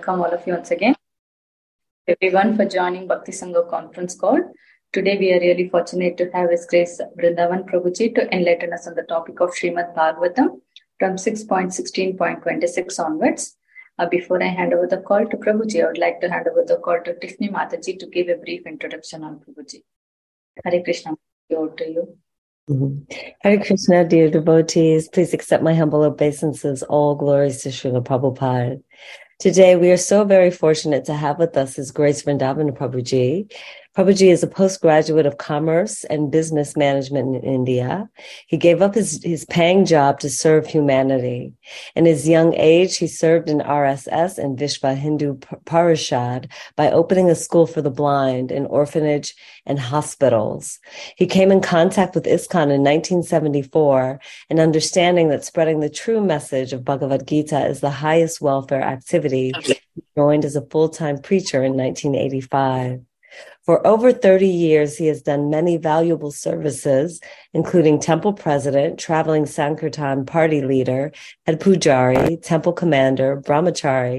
welcome all of you once again. Everyone for joining Bhakti Sangha conference call. Today we are really fortunate to have His Grace Vrindavan Prabhuji to enlighten us on the topic of Srimad Bhagavatam from 6.16.26 onwards. Before I hand over the call to Prabhuji, I would like to hand over the call to Tiffany Mataji to give a brief introduction on Prabhuji. Hare Krishna, over to you. Hare Krishna, dear devotees. Please accept my humble obeisances. All glories to Srila Prabhupada. Today, we are so very fortunate to have with us His Grace Vrindavan Prabhuji. Prabhuji is a postgraduate of commerce and business management in India. He gave up his paying job to serve humanity. In his young age, he served in RSS and Vishva Hindu Parishad by opening a school for the blind, an orphanage, and hospitals. He came in contact with ISKCON in 1974, and understanding that spreading the true message of Bhagavad Gita is the highest welfare activity, he joined as a full-time preacher in 1985. For over 30 years, he has done many valuable services, including temple president, traveling Sankirtan party leader, head pujari, temple commander, brahmachari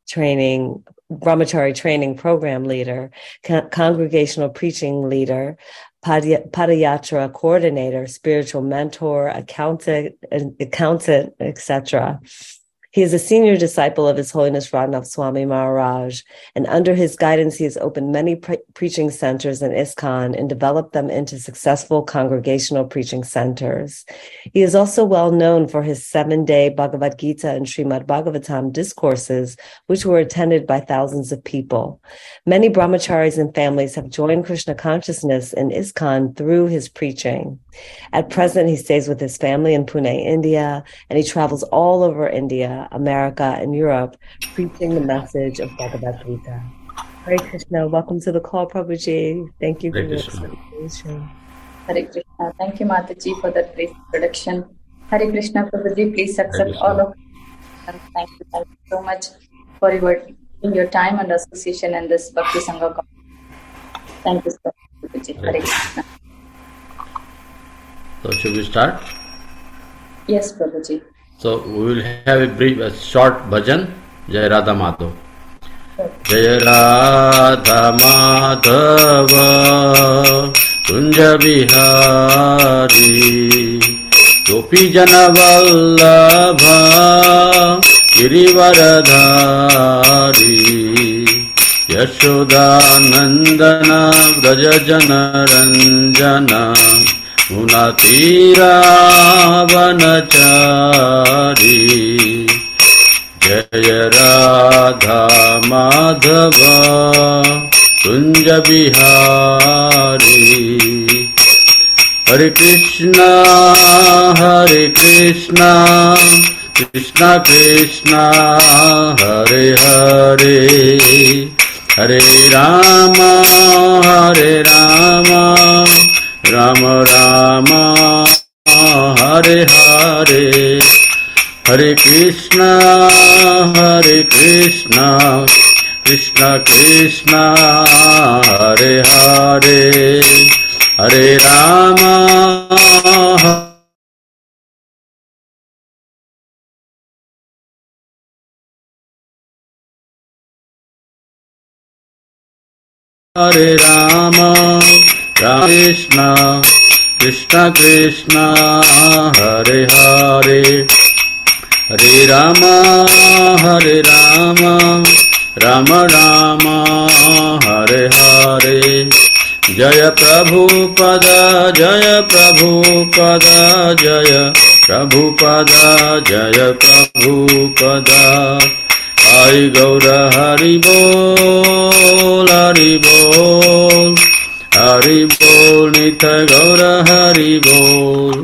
training program leader, congregational preaching leader, padayatra coordinator, spiritual mentor, accountant, etc. He is a senior disciple of His Holiness Raghunath Swami Maharaj, and under his guidance, he has opened many preaching centers in ISKCON and developed them into successful congregational preaching centers. He is also well known for his 7-day Bhagavad Gita and Srimad Bhagavatam discourses, which were attended by thousands of people. Many brahmacharis and families have joined Krishna consciousness in ISKCON through his preaching. At present, he stays with his family in Pune, India, and he travels all over India, America, and Europe, preaching the message of Bhagavad Gita. Hare Krishna, welcome to the call, Prabhuji. Thank you for your invitation. Hare Krishna, thank you, Mataji, for that brief introduction. Hare Krishna, Prabhuji, please accept all of and thank you so much for your time and association in this Bhakti Sangha conference. Thank you so much, Prabhuji. Hare Krishna. So, should we start? Yes, Prabhuji. So we will have a short bhajan. Jai Radha Madhava. Jai Radha Madhava Kunja Bihari Gopi Jana Vallabha Girivaradhari Yashoda Nandana Vraja Jana Ranjana Gunatira Vanachari Jaya Radha Madhava Kunja Bihari Hare Krishna Krishna Krishna Hare Hare Hare Rama Rama Rama Hare Hare Hare Krishna Krishna Krishna Hare Hare Hare Rama Hare Rama Krishna Krishna Krishna Hare Hare Hare Rama Rama Rama Hare Hare Jaya Prabhupada Jaya Prabhupada Jaya Prabhupada Jaya Prabhupada Hari Gaura Hari Bol Hari Bol Hari Bol Nitya Gaura Hari Bol.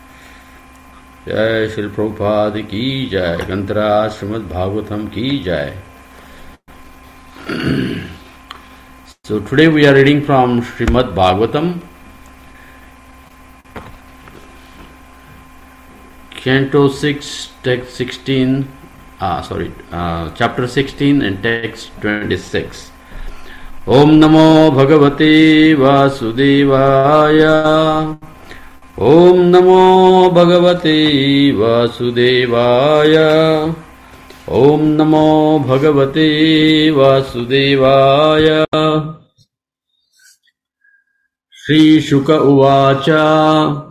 Jai Shri Prabhupada ki jai, Granthara Srimad Bhagavatam ki jai. So today we are reading from Srimad Bhagavatam, Canto 6, text 16, chapter 16 and text 26. Om Namo Bhagavate Vasudevaya. Om Namo Bhagavate Vasudevaya. Om Namo Bhagavate Vasudevaya. Shri Shuka Uvacha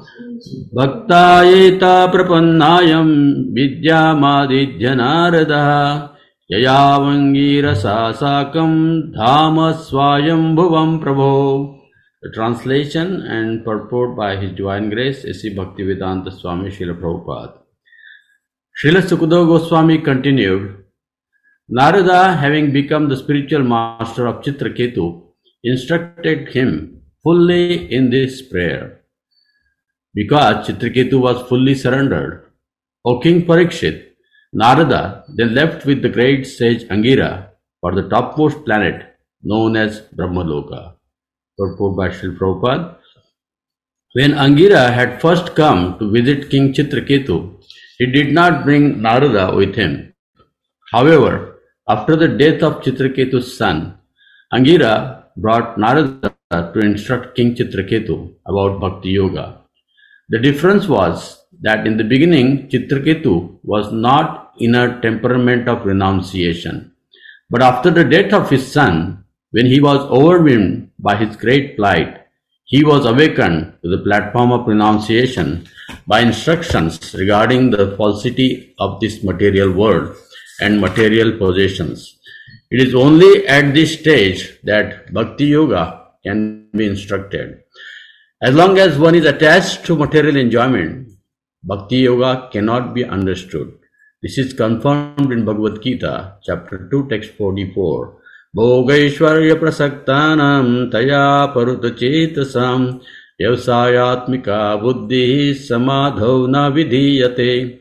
Bhaktayeta Prapannayam Vidyamadidya Narada Yayavangira Sasakam Dhama Swayam Bhuvam Prabho. The translation and purport by His Divine Grace A.C. Bhaktivedanta Swami Srila Prabhupada. Srila Sukadeva Goswami continued, Narada, having become the spiritual master of Chitraketu, instructed him fully in this prayer. Because Chitraketu was fully surrendered, O King Parikshit, Narada then left with the great sage Angira for the topmost planet known as Brahmaloka. Purport by Srila Prabhupada. When Angira had first come to visit King Chitraketu, he did not bring Narada with him. However, after the death of Chitraketu's son, Angira brought Narada to instruct King Chitraketu about Bhakti Yoga. The difference was that in the beginning, Chitraketu was not in a temperament of renunciation. But after the death of his son, when he was overwhelmed by his great plight, he was awakened to the platform of renunciation by instructions regarding the falsity of this material world and material possessions. It is only at this stage that Bhakti Yoga can be instructed. As long as one is attached to material enjoyment, Bhakti Yoga cannot be understood. This is confirmed in Bhagavad Gita, chapter 2, text 44. Bhogaishwarya prasaktanam taya parutachetasam Vyavasayatmika buddhi samadho na vidhiyate.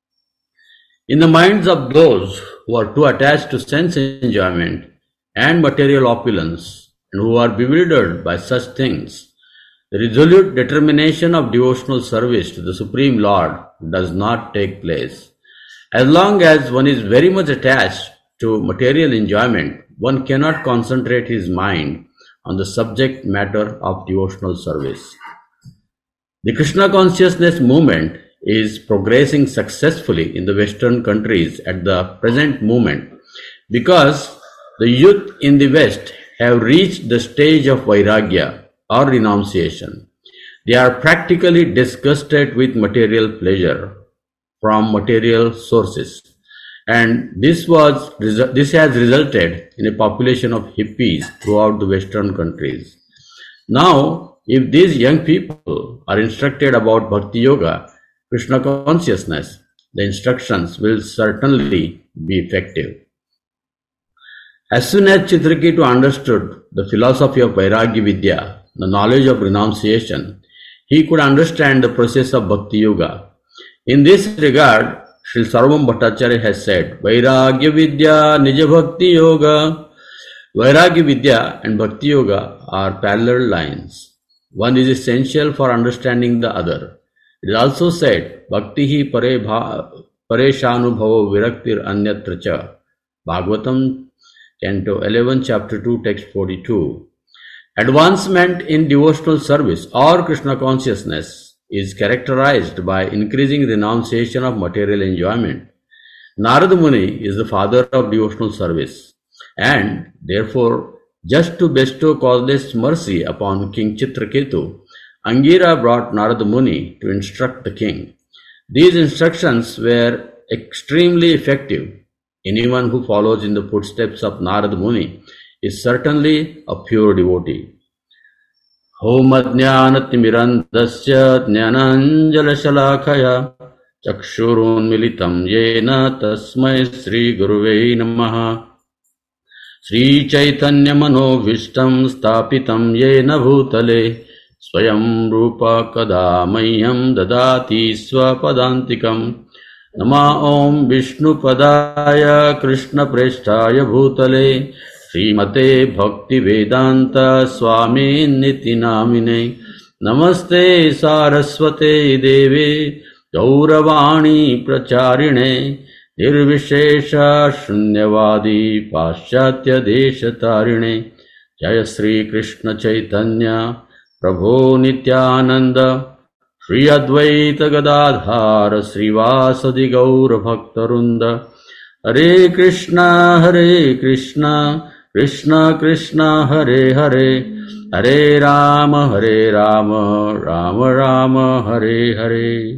In the minds of those who are too attached to sense enjoyment and material opulence and who are bewildered by such things, the resolute determination of devotional service to the Supreme Lord does not take place. As long as one is very much attached to material enjoyment, one cannot concentrate his mind on the subject matter of devotional service. The Krishna consciousness movement is progressing successfully in the Western countries at the present moment because the youth in the West have reached the stage of Vairagya or renunciation. They are practically disgusted with material pleasure from material sources. And this has resulted in a population of hippies throughout the Western countries. Now, if these young people are instructed about Bhakti Yoga, Krishna consciousness, the instructions will certainly be effective. As soon as Chitraketu understood the philosophy of Vairagya Vidya, the knowledge of renunciation, he could understand the process of Bhakti Yoga. In this regard, Sri Sarvabhauma Bhattacharya has said, Vairagya Vidya Nija Bhakti Yoga. Vairagya Vidya and Bhakti Yoga are parallel lines. One is essential for understanding the other. It is also said, Bhakti hi pareshanubhavo viraktir anyatra cha. Bhagavatam, Canto 11, Chapter 2, Text 42. Advancement in devotional service or Krishna consciousness is characterized by increasing renunciation of material enjoyment. Narada Muni is the father of devotional service, and therefore, just to bestow causeless mercy upon King Chitraketu, Angira brought Narada Muni to instruct the king. These instructions were extremely effective. Anyone who follows in the footsteps of Narada Muni is certainly a pure devotee. Om Ajnanatimirandasya Jnananjalashalakaya Chakshurun Militam Yena Tasmai Sri Guruve Namaha. Sri Chaitanya Manovistam Stapitam Yena Bhutale Swayam Rupa Kadamayam Dadati Swapadantikam. Nama Om Vishnu Padaya Krishna Preshtaya Bhutale Srimate Bhakti Vedanta Swami Niti Namine. Namaste Saraswate Deve Gauravani Pracharine Nirvishesha Shunyavadi Paschatya Deshatarine. Jaya Sri Krishna Chaitanya Prabhu Nityananda Shri Advaita Gadadhara Srivasadi Gaura Bhaktarunda Hare Krishna, Krishna Krishna, Hare Hare, Hare Rama, Rama Rama, Hare Hare.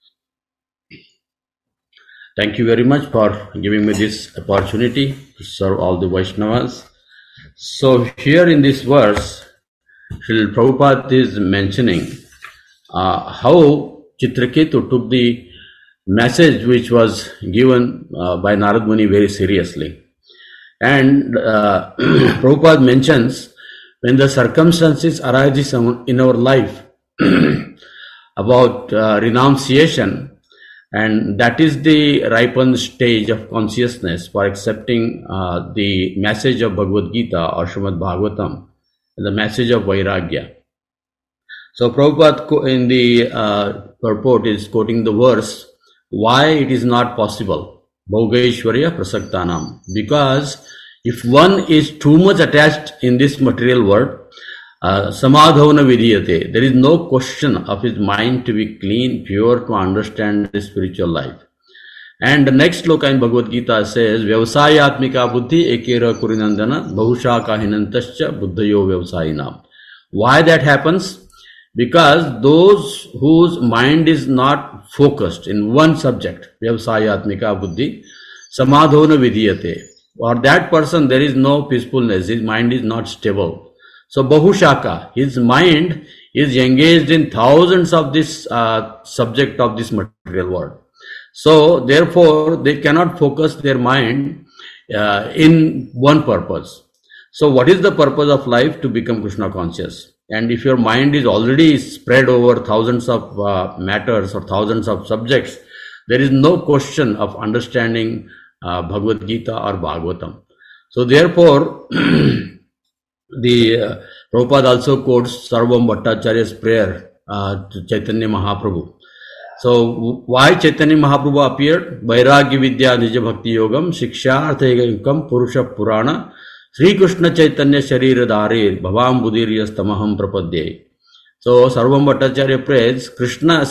Thank you very much for giving me this opportunity to serve all the Vaishnavas. So here in this verse, Srila Prabhupada is mentioning how Chitraketu took the message which was given by Narad Muni very seriously. And Prabhupada mentions when the circumstances arise in our life about renunciation, and that is the ripened stage of consciousness for accepting the message of Bhagavad Gita or Srimad Bhagavatam, the message of Vairagya. So Prabhupada in the purport is quoting the verse, why it is not possible, Bhogaishwarya Prasaktanam. Because if one is too much attached in this material world, Samadhavana Vidiyate, there is no question of his mind to be clean, pure, to understand the spiritual life. And the next sloka in Bhagavad Gita says, Vyavasayatmika buddhi ekera kurinandana bahushaka hinantascha buddhayo vyavasayinam. Why that happens? Because those whose mind is not focused in one subject, Vyavasayatmika buddhi, Samadhavana Vidiyate, for that person there is no peacefulness, his mind is not stable. So Bahushaka, his mind is engaged in thousands of this subject of this material world. So therefore they cannot focus their mind in one purpose. So what is the purpose of life? To become Krishna conscious. And if your mind is already spread over thousands of matters or thousands of subjects, there is no question of understanding Bhagavad Gita or Bhagavatam. So therefore, the Prabhupada also quotes Sarvam Bhattacharya's prayer to Chaitanya Mahaprabhu. So why Chaitanya Mahaprabhu appeared? Vairagya Vidya Nija Bhakti Yogam Shiksha Arthayagam Purusha Purana Sri Krishna Chaitanya Sharira Dharir Bhavam Budirya Stamaham Prapadye. So Sarvam Bhattacharya prays Krishna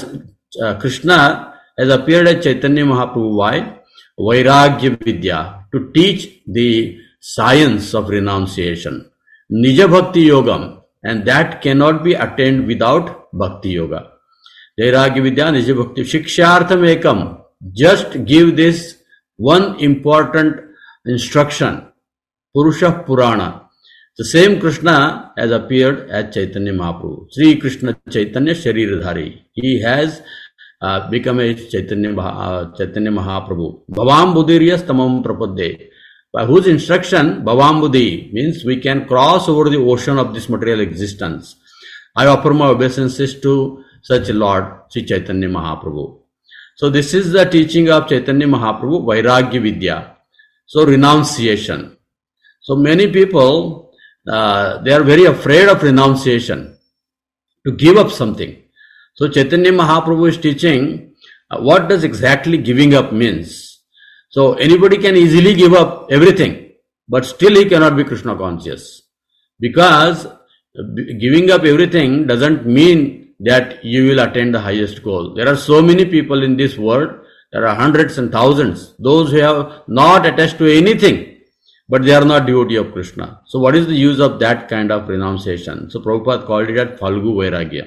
has appeared as Chaitanya Mahaprabhu. Why? Vairagya Vidya, to teach the science of renunciation. Nija Bhakti Yogam, and that cannot be attained without Bhakti Yoga. Vairagya Vidya Nija Bhakti Shikshartham Ekam. Just give this one important instruction. Purusha Purana. The same Krishna has appeared as Chaitanya Mahaprabhu. Sri Krishna Chaitanya Shariradhari. He has become a Chaitanya Mahaprabhu. Bhavam Budirya Stamam Prapadde. By whose instruction, Bhavam Buddhi means we can cross over the ocean of this material existence. I offer my obeisances to such a Lord, Sri Chaitanya Mahaprabhu. So this is the teaching of Chaitanya Mahaprabhu, Vairagya Vidya. So renunciation. So many people, they are very afraid of renunciation, to give up something. So Chaitanya Mahaprabhu is teaching what does exactly giving up means. So anybody can easily give up everything, but still he cannot be Krishna conscious. Because giving up everything doesn't mean that you will attain the highest goal. There are so many people in this world, there are hundreds and thousands, those who have not attached to anything, but they are not devotee of Krishna. So what is the use of that kind of renunciation? So Prabhupada called it as Phalgu Vairagya.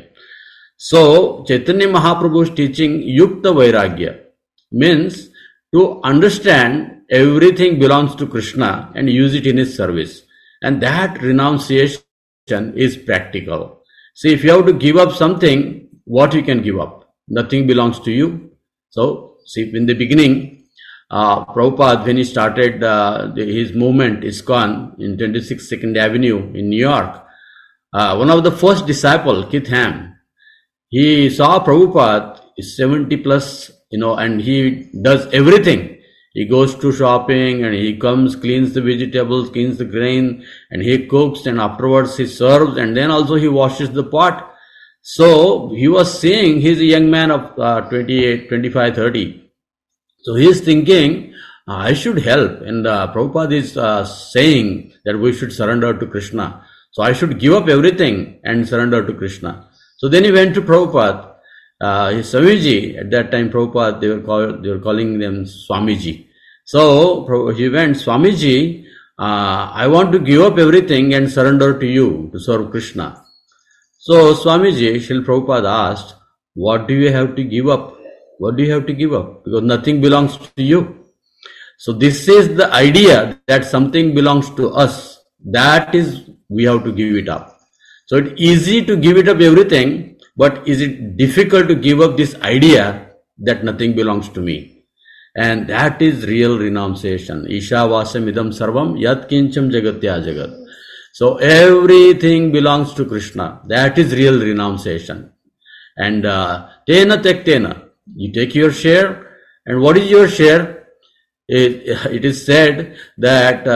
So Chaitanya Mahaprabhu's teaching Yukta Vairagya means to understand everything belongs to Krishna and use it in his service. And that renunciation is practical. See, if you have to give up something, what you can give up? Nothing belongs to you. So, see, in the beginning, Prabhupada, when he started his movement, ISKCON, in 26 2nd Avenue in New York, one of the first disciples, Keith Ham, he saw Prabhupada is 70 plus, and he does everything. He goes to shopping and he comes, cleans the vegetables, cleans the grain, and he cooks, and afterwards he serves, and then also he washes the pot. So he was seeing, he's a young man of 28, 25, 30. So he is thinking, I should help. And Prabhupada is saying that we should surrender to Krishna. So I should give up everything and surrender to Krishna. So then he went to Prabhupada. His Swamiji, at that time Prabhupada, they were calling them Swamiji. So he went, Swamiji, I want to give up everything and surrender to you to serve Krishna. So Swamiji, Srila Prabhupada asked, what do you have to give up? What do you have to give up? Because nothing belongs to you. So this is the idea that something belongs to us. That is, we have to give it up. So it's easy to give it up everything, but is it difficult to give up this idea that nothing belongs to me? And that is real renunciation. Isha vasam idam sarvam yat kincham jagatya jagat. So everything belongs to Krishna. That is real renunciation. And tena tektena, you take your share. And what is your share? It is said that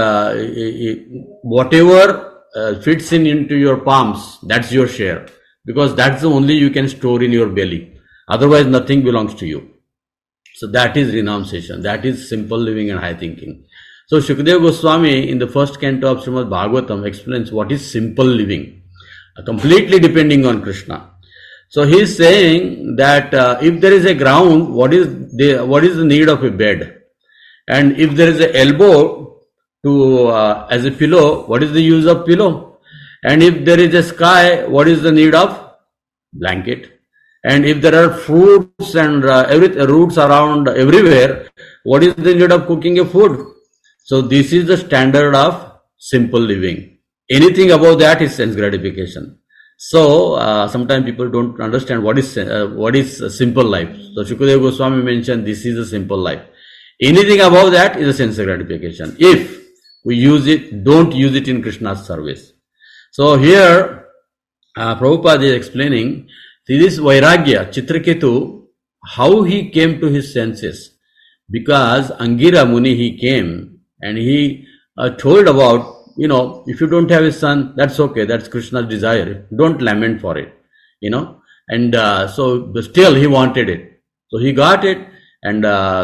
whatever fits into your palms, that's your share. Because that's the only you can store in your belly. Otherwise, nothing belongs to you. So that is renunciation. That is simple living and high thinking. So Shukadeva Goswami in the first canto of Srimad Bhagavatam explains what is simple living, completely depending on Krishna. So he is saying that if there is a ground, what is the need of a bed? And if there is an elbow to as a pillow, what is the use of pillow? And if there is a sky, what is the need of blanket? And if there are fruits and roots around everywhere, what is the need of cooking a food? So this is the standard of simple living. Anything above that is sense gratification. So sometimes people don't understand what is a simple life. So Shukadeva Goswami mentioned this is a simple life. Anything above that is a sense gratification. If we use it, don't use it in Krishna's service. So here Prabhupada is explaining, see this Vairagya, Chitraketu, how he came to his senses. Because Angira Muni, he came and he told about, if you don't have a son, that's okay, that's Krishna's desire. Don't lament for it, And so still he wanted it. So he got it, and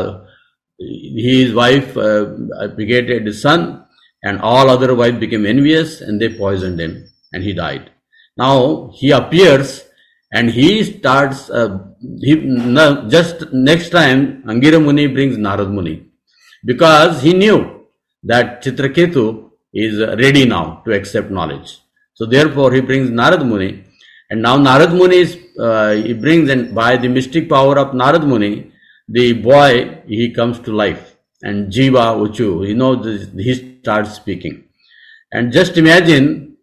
his wife begetted his son, and all other wives became envious, and they poisoned him, and he died. Now he appears, and he starts, just next time, Angira Muni brings Narad Muni, because he knew that Chitraketu is ready now to accept knowledge. So therefore he brings Narad Muni, and now Narad Muni he brings, and by the mystic power of Narad Muni, the boy, he comes to life, and Jiva Uchu, he starts speaking. And just imagine,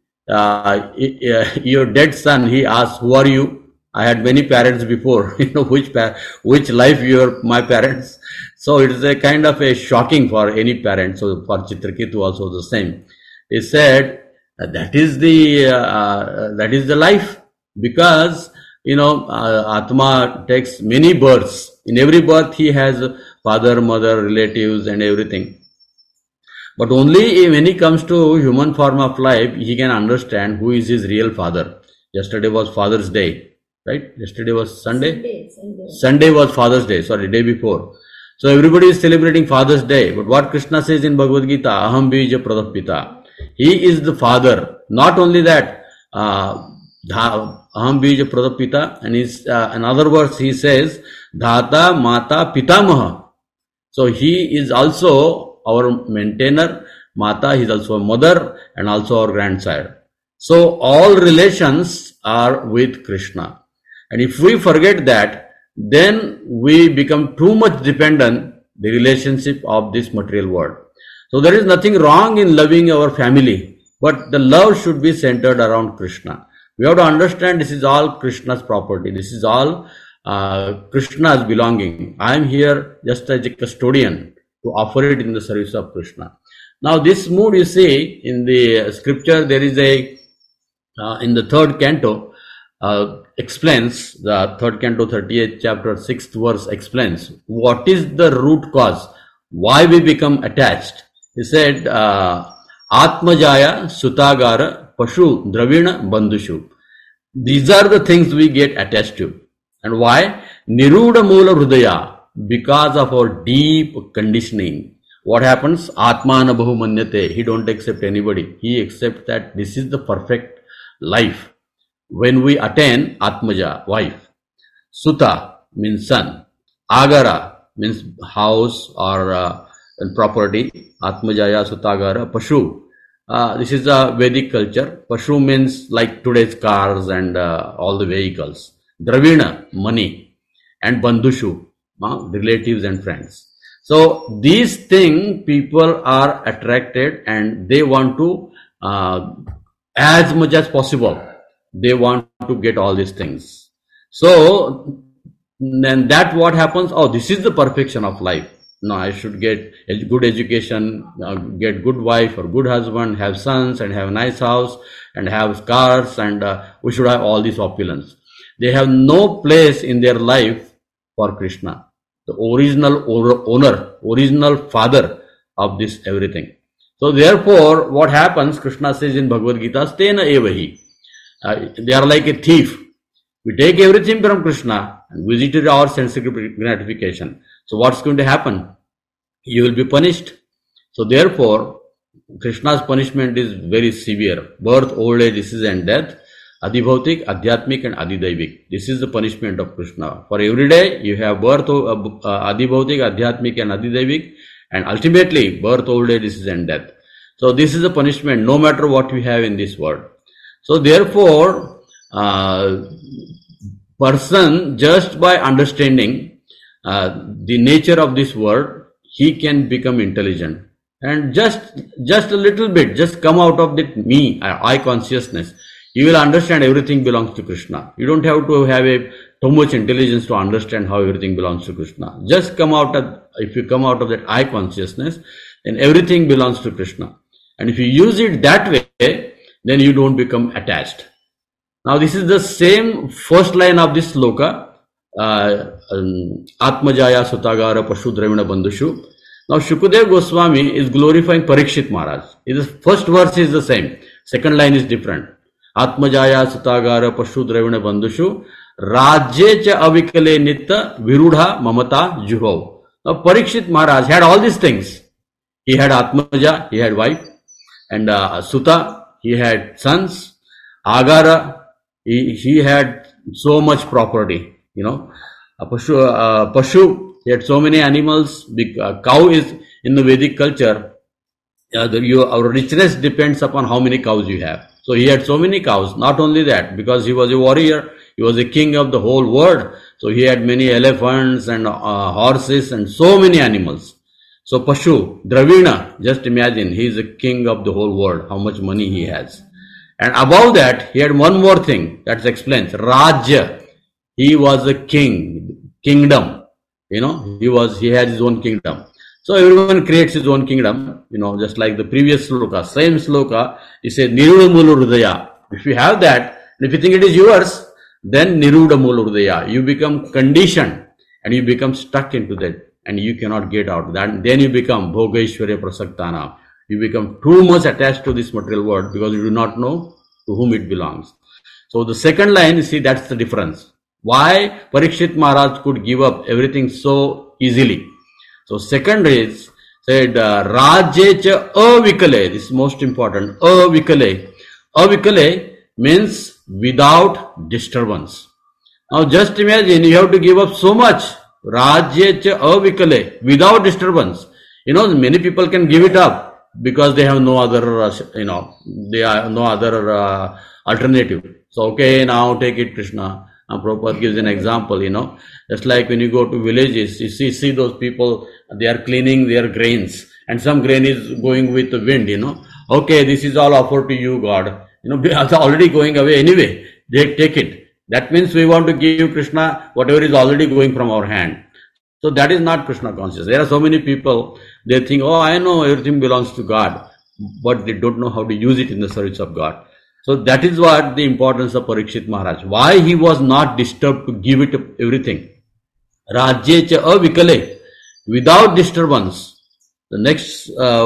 your dead son, he asks, who are you? I had many parents before, which life you are my parents. So it is a kind of a shocking for any parent. So for Chitraketu also the same. He said that is the life, because Atma takes many births. In every birth he has father, mother, relatives, and everything. But only when he comes to human form of life, he can understand who is his real father. Yesterday was Father's Day. Right? Yesterday was Sunday? Sunday was Father's Day. Sorry, day before. So everybody is celebrating Father's Day. But what Krishna says in Bhagavad Gita, Aham bija pradapita. He is the father. Not only that, Aham bija pradapita. And in other words, he says, Dhata Mata Pitamaha. So he is also our maintainer. Mata, he is also a mother and also our grandsire. So all relations are with Krishna. And if we forget that, then we become too much dependent the relationship of this material world. So there is nothing wrong in loving our family, but the love should be centered around Krishna. We have to understand this is all Krishna's property. This is all Krishna's belonging. I am here just as a custodian to offer it in the service of Krishna. Now this mood you see in the scripture, there is in the third canto, explains, the third canto, 38th chapter, 6th verse explains what is the root cause, why we become attached. He said, Atmajaya Sutagara Pashu Dravina Bandhushu. These are the things we get attached to. And why? Niruda Mula Hrudaya, because of our deep conditioning. What happens? Atmana Bahu Manyate. He don't accept anybody. He accepts that this is the perfect life. When we attain Atmaja, wife. Suta means son. Agara means house or and property. Atmajaya Sutagara Pashu. This is a Vedic culture. Pashu means like today's cars and all the vehicles. Dravina, money. And Bandhushu, relatives and friends. So these things people are attracted and they want to, as much as possible, they want to get all these things. So then that what happens, oh, this is the perfection of life. No, I should get a good education, get good wife or good husband, have sons and have a nice house and have cars, and we should have all this opulence. They have no place in their life for Krishna, the original owner, original father of this everything. So therefore, what happens, Krishna says in Bhagavad Gita, Stena evahi. They are like a thief. We take everything from Krishna and visit our sensory gratification. So what's going to happen? You will be punished. So therefore, Krishna's punishment is very severe. Birth, old age, disease and death. Adibhautik, Adhyatmik and Adidaivik. This is the punishment of Krishna. For every day, you have birth, Adibhautik, Adhyatmik and Adidaivik, and ultimately birth, old age, disease and death. So this is the punishment no matter what we have in this world. So therefore, person just by understanding the nature of this world, he can become intelligent. And just a little bit, just come out of that me, I consciousness. You will understand everything belongs to Krishna. You don't have to have too much intelligence to understand how everything belongs to Krishna. Just come out of, if you come out of that I consciousness, then everything belongs to Krishna. And if you use it that way, then you don't become attached. Now this is the same first line of this sloka, Atmajaya Sutagara Pashu Dravina Bandhushu. Now Shukadev Goswami is glorifying Parikshit Maharaj. His first verse is the same. Second line is different. Atmajaya Sutagara Pashu Dravina Bandhushu Rajye cha avikale nitta virudha mamata juhov. Now Parikshit Maharaj had all these things. He had Atmaja, he had wife, and Suta, he had sons. Agara, he had so much property, Pashu, he had so many animals. Cow is in the Vedic culture, our richness depends upon how many cows you have. So he had so many cows. Not only that, because he was a warrior, he was a king of the whole world. So he had many elephants and horses and so many animals. So Pashu, Dravina, just imagine, he is the king of the whole world, how much money he has. And above that, he had one more thing that explains. Rajya. He was a kingdom. He had his own kingdom. So everyone creates his own kingdom, just like the previous sloka. Same sloka, he says, Niruda Mula Hridaya. If you have that, and if you think it is yours, then Niruda Mula Hridaya. You become conditioned and you become stuck into that and you cannot get out. Then you become Bhogaishwarya Prasaktana. You become too much attached to this material world because you do not know to whom it belongs. So the second line, you see, that's the difference. Why Parikshit Maharaj could give up everything so easily. So second is said Rajye cha avikale. This is most important. Avikale. Avikale means without disturbance. Now just imagine you have to give up so much. Rajye cha avikale, without disturbance. Many people can give it up because they have no other, they have no other alternative. So okay, now take it, Krishna. Prabhupada gives an example, just like when you go to villages, you see those people, they are cleaning their grains and some grain is going with the wind, Okay, this is all offered to you, God. It's already going away anyway. They take it. That means we want to give Krishna whatever is already going from our hand. So that is not Krishna consciousness. There are so many people, they think, oh, I know everything belongs to God, but they don't know how to use it in the service of God. So that is what the importance of Parikshit Maharaj. Why he was not disturbed to give it everything. Rajye cha avikale, without disturbance. The next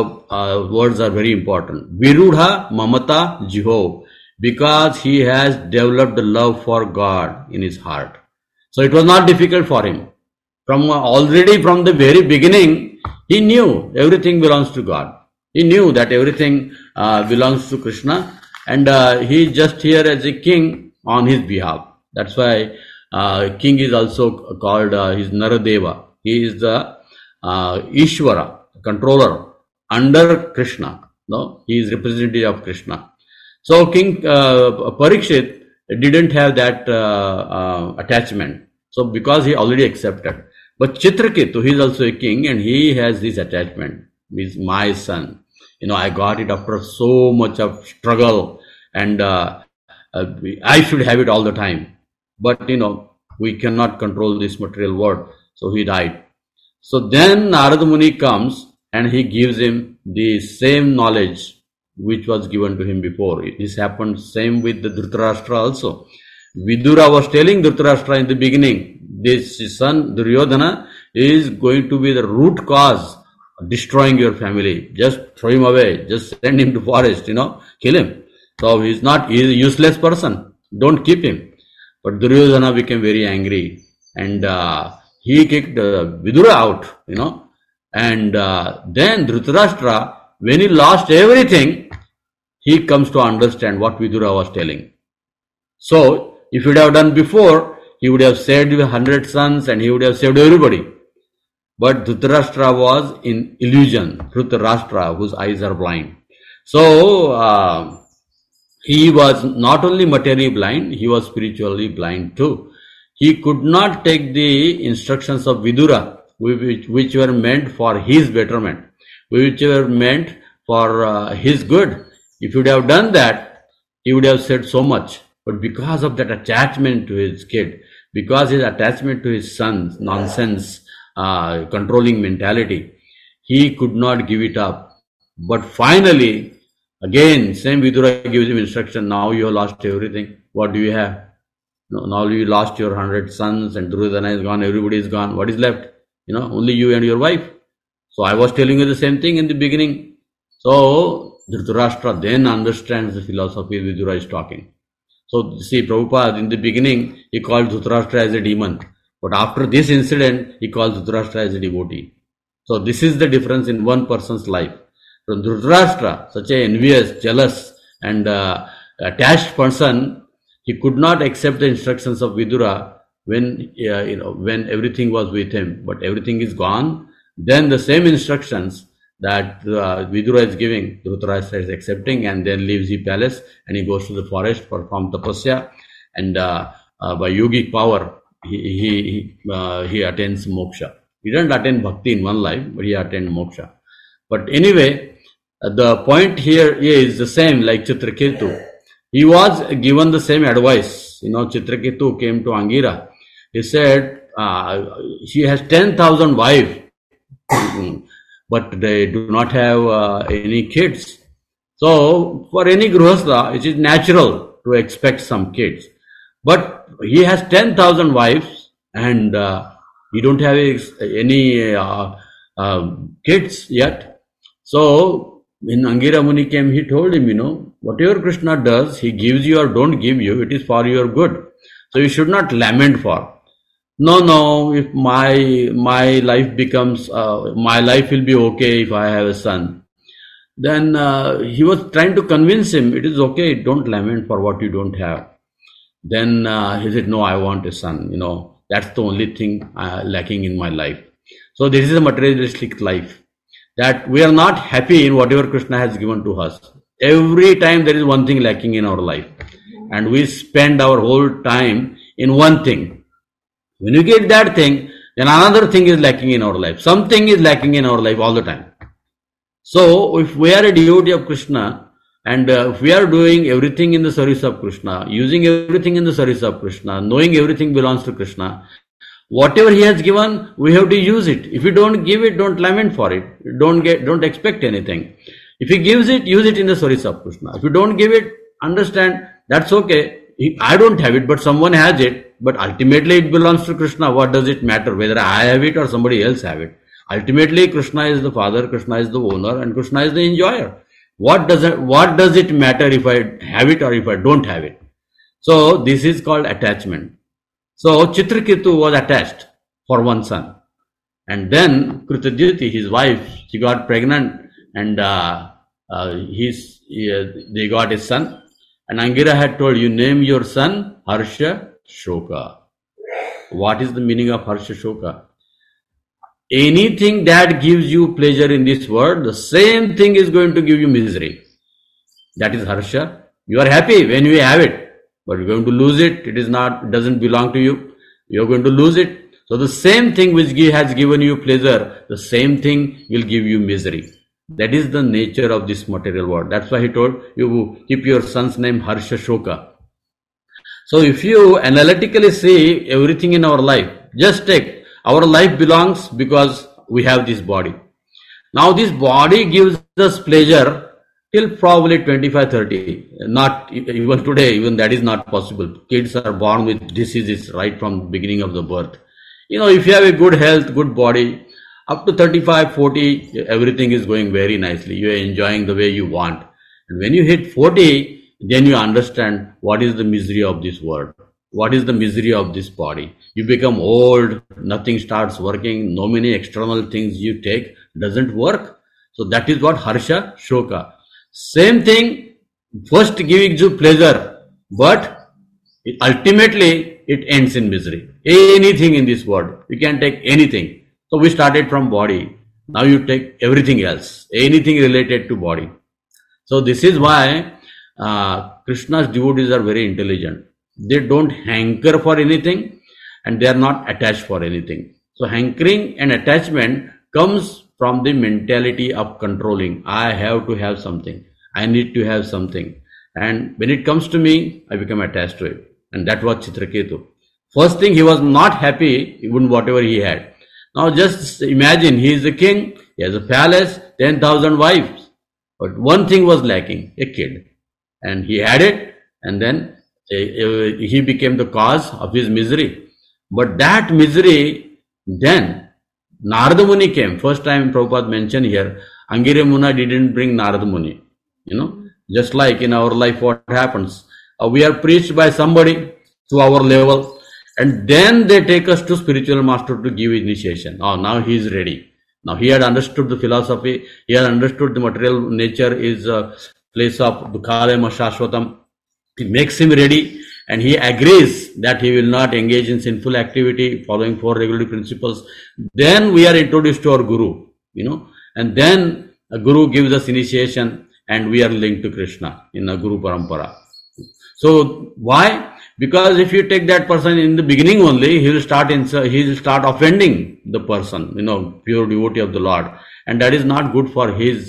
words are very important. Virudha mamata jiho, because he has developed the love for God in his heart. So it was not difficult for him. Already from the very beginning, he knew everything belongs to God. He knew that everything belongs to Krishna. And he is just here as a king on his behalf. That's why king is also called his Naradeva. He is the Ishvara, controller under Krishna. No, he is representative of Krishna. So King Parikshit didn't have that attachment. So because he already accepted. But Chitraketu, he is also a king and he has this attachment. He is my son. I got it after so much of struggle and I should have it all the time. But we cannot control this material world. So he died. So then Narada Muni comes and he gives him the same knowledge which was given to him before. This happened same with the Dhritarashtra also. Vidura was telling Dhritarashtra in the beginning, this son Duryodhana is going to be the root cause of destroying your family. Just throw him away. Just send him to forest, kill him. So he's a useless person. Don't keep him. But Duryodhana became very angry and he kicked Vidura out, and then Dhritarashtra, when he lost everything, he comes to understand what Vidura was telling. So, if he would have done before, he would have saved 100 sons and he would have saved everybody. But Dhritarashtra was in illusion. Dhritarashtra, whose eyes are blind. So, he was not only materially blind, he was spiritually blind too. He could not take the instructions of Vidura, which were meant for his betterment, which were meant for his good. If he would have done that, he would have said so much. But because of that attachment to his kid, because his attachment to his son's nonsense, controlling mentality, he could not give it up. But finally, again, same Vidura gives him instruction, now you have lost everything. What do you have? Now you lost your 100 sons and Duryodhana is gone, everybody is gone. What is left? Only you and your wife. So I was telling you the same thing in the beginning. So Dhritarashtra then understands the philosophy Vidura is talking. So see, Prabhupada in the beginning, he called Dhritarashtra as a demon. But after this incident, he calls Dhritarashtra as a devotee. So this is the difference in one person's life. From Dhritarashtra, such a envious, jealous and attached person, he could not accept the instructions of Vidura when everything was with him, but everything is gone. Then the same instructions that Vidura is giving, Dhritarashtra is accepting, and then leaves the palace and he goes to the forest, perform tapasya, and by yogic power he attains moksha. He didn't attain bhakti in one life, but he attained moksha. But anyway, the point here is the same like Chitraketu. He was given the same advice. Chitraketu came to Angira. He said, she has 10,000 wives, but they do not have any kids. So, for any Grihastha, it is natural to expect some kids. But he has 10,000 wives and he don't have any kids yet. So, when Angira Muni came, he told him, whatever Krishna does, he gives you or don't give you, it is for your good. So you should not lament for. No, if my life becomes, my life will be okay if I have a son. Then he was trying to convince him, it is okay, don't lament for what you don't have. Then he said, no, I want a son, that's the only thing lacking in my life. So this is a materialistic life, that we are not happy in whatever Krishna has given to us. Every time there is one thing lacking in our life, and we spend our whole time in one thing. When you get that thing, then another thing is lacking in our life. Something is lacking in our life all the time. So if we are a devotee of Krishna, and if we are doing everything in the service of Krishna, using everything in the service of Krishna, knowing everything belongs to Krishna, whatever he has given, we have to use it. If you don't give it, don't lament for it. Don't expect anything. If he gives it, use it in the service of Krishna. If you don't give it, understand, that's okay. I don't have it, but someone has it. But ultimately it belongs to Krishna. What does it matter whether I have it or somebody else have it? Ultimately, Krishna is the father, Krishna is the owner, and Krishna is the enjoyer. What does it matter if I have it or if I don't have it? So this is called attachment. So Chitraketu was attached for one son. And then Kritadyuti, his wife, she got pregnant and they got a son. And Angira had told, you name your son Harsha Shoka. What is the meaning of Harsha Shoka? anything that gives you pleasure in this world, the same thing is going to give you misery. That is harsha. You are happy when you have it, but you're going to lose it. It doesn't belong to you. You're going to lose it. So the same thing which has given you pleasure, the same thing will give you misery. That is the nature of this material world. That's why he told you, keep your son's name Harsha Shoka. So if you analytically see everything in our life, just take, our life belongs because we have this body. Now this body gives us pleasure till probably 25, 30. Not even today, even that is not possible. Kids are born with diseases right from the beginning of the birth. If you have a good health, good body, up to 35, 40, everything is going very nicely. You are enjoying the way you want. And when you hit 40, then you understand what is the misery of this world. What is the misery of this body? You become old, nothing starts working, no many external things you take, doesn't work. So that is what Harsha Shoka. Same thing, first giving you pleasure, but ultimately it ends in misery. Anything in this world, you can take anything. So we started from body. Now you take everything else, anything related to body. So this is why Krishna's devotees are very intelligent. They don't hanker for anything and they are not attached for anything. So hankering and attachment comes from the mentality of controlling. I have to have something. I need to have something. And when it comes to me, I become attached to it. And that was Chitraketu. First thing, he was not happy even whatever he had. Now just imagine, he is the king, he has a palace, 10,000 wives. But one thing was lacking, a kid. And he had it, and then he became the cause of his misery. But that misery, then Narada Muni came. First time Prabhupada mentioned here, Angire Muna didn't bring Narada Muni. Just like in our life what happens. We are preached by somebody to our level, and then they take us to spiritual master to give initiation. Now he is ready. Now he had understood the philosophy, he had understood the material nature is a place of Dukhalema Shashvatam. It makes him ready, and he agrees that he will not engage in sinful activity, following 4 regulatory principles. Then we are introduced to our Guru, and then a Guru gives us initiation, and we are linked to Krishna in a Guru Parampara. So why? Because if you take that person in the beginning only, he will start offending the person, pure devotee of the Lord, and that is not good for his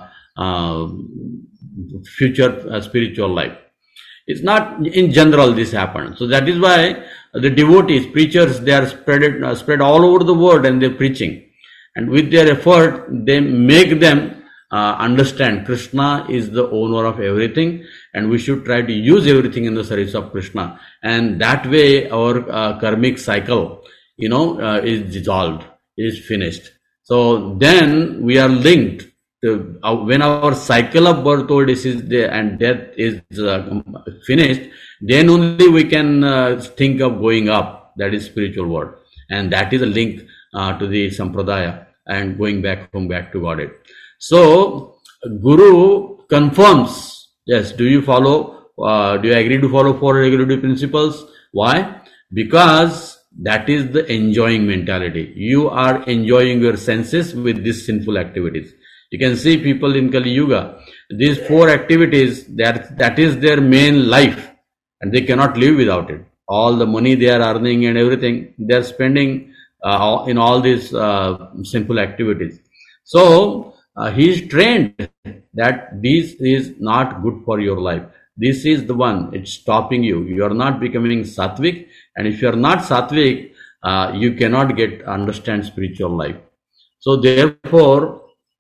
future spiritual life. It's not in general this happens. So that is why the devotees, preachers, they are spread all over the world, and they're preaching, and with their effort they make them understand Krishna is the owner of everything, and we should try to use everything in the service of Krishna. And that way our karmic cycle, is dissolved, is finished. So then we are linked to, when our cycle of birth, old disease and death is finished, then only we can think of going up, that is spiritual world. And that is a link to the Sampradaya and going back to Godhead. So Guru confirms, yes, do you agree to follow 4 regulatory principles? Why? Because that is the enjoying mentality. You are enjoying your senses with these sinful activities. You can see people in Kali Yuga, these 4 activities, that is their main life, and they cannot live without it. All the money they are earning and everything, they are spending in all these sinful activities. So he is trained that this is not good for your life. This is the one, it's stopping you. You are not becoming sattvic, and if you are not sattvic, you cannot understand spiritual life. So therefore,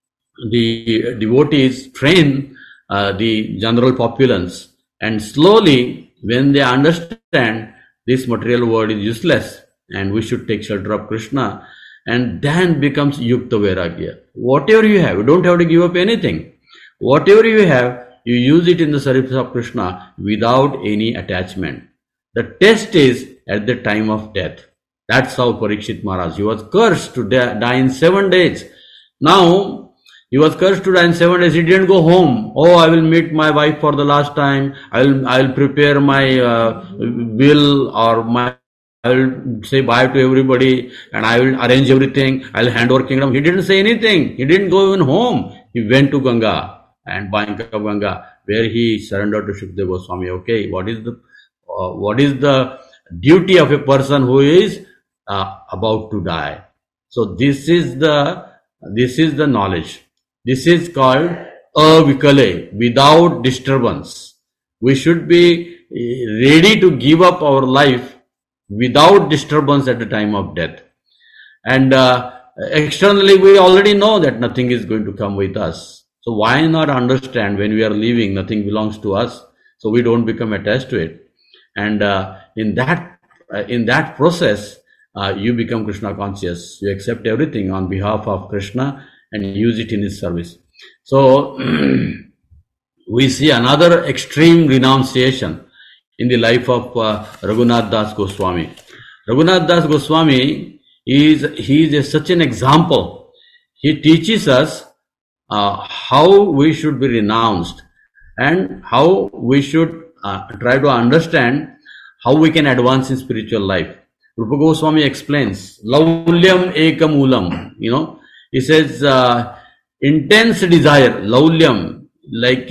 the devotees train the general populace, and slowly, when they understand this material world is useless and we should take shelter of Krishna, and then becomes Yukta Vairagya. Whatever you have, you don't have to give up anything. Whatever you have, you use it in the service of Krishna without any attachment. The test is at the time of death. That's how Parikshit Maharaj, he was cursed to die in 7 days. Now, he was cursed to die in 7 days. He didn't go home. I will meet my wife for the last time. I will prepare my will or my will say bye to everybody and I will arrange everything. I will hand over kingdom. He didn't say anything. He didn't go even home. He went to Ganga and bank of Ganga, where he surrendered to Shukdev Goswami. Okay, what is the duty of a person who is about to die? So this is the knowledge. This is called avikale, without disturbance. We should be ready to give up our life without disturbance at the time of death. And externally, we already know that nothing is going to come with us. So why not understand when we are leaving, nothing belongs to us, so we don't become attached to it. And in that process, you become Krishna conscious. You accept everything on behalf of Krishna and use it in his service. So we see another extreme renunciation in the life of Raghunath Das Goswami. Raghunath Das Goswami is such an example. He teaches us how we should be renounced and how we should try to understand how we can advance in spiritual life. Rupa Goswami explains, Laulyam ekamulam, he says, intense desire, laulyam, like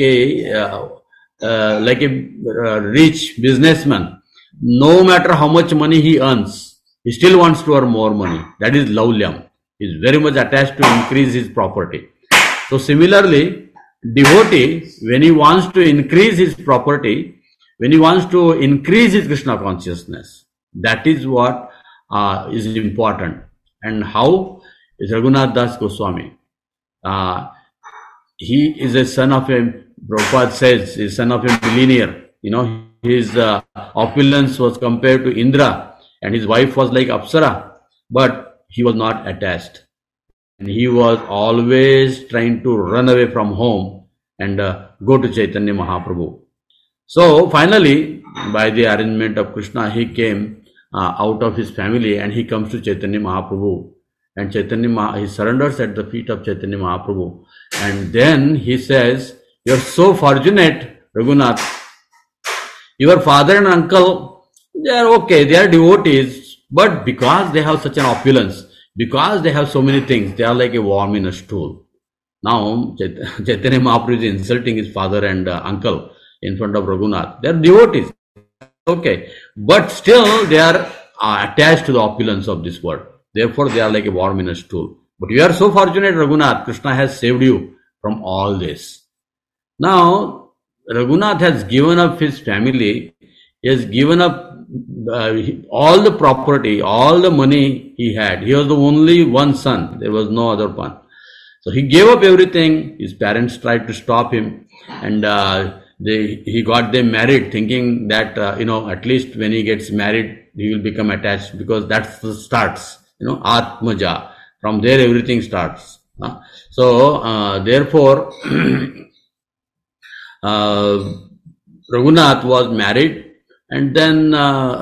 a rich businessman, no matter how much money he earns, he still wants to earn more money. That is laulyam. He is very much attached to increase his property. So similarly, devotee, when he wants to increase his property, when he wants to increase his Krishna consciousness, that is what is important. And how is Raghunath Das Goswami? He is a son of Prabhupada says, is son of a millionaire. His opulence was compared to Indra, and his wife was like Apsara, but he was not attached. And he was always trying to run away from home and go to Chaitanya Mahaprabhu. So finally, by the arrangement of Krishna, he came out of his family and he comes to Chaitanya Mahaprabhu. And he surrenders at the feet of Chaitanya Mahaprabhu. And then he says, "You are so fortunate, Raghunath. Your father and uncle, they are okay, they are devotees, but because they have such an opulence, because they have so many things, they are like a worm in a stool." Now, Chaitanya Mahaprabhu is insulting his father and uncle in front of Raghunath. They are devotees, okay, but still they are attached to the opulence of this world. Therefore, they are like a worm in a stool. But you are so fortunate, Raghunath. Krishna has saved you from all this. Now, Raghunath has given up his family. He has given up all the property, all the money he had. He was the only one son. There was no other one. So he gave up everything. His parents tried to stop him, and he got them married, thinking that at least when he gets married, he will become attached, because that's the starts. Atmaja. From there everything starts. So therefore, Raghunath was married, and then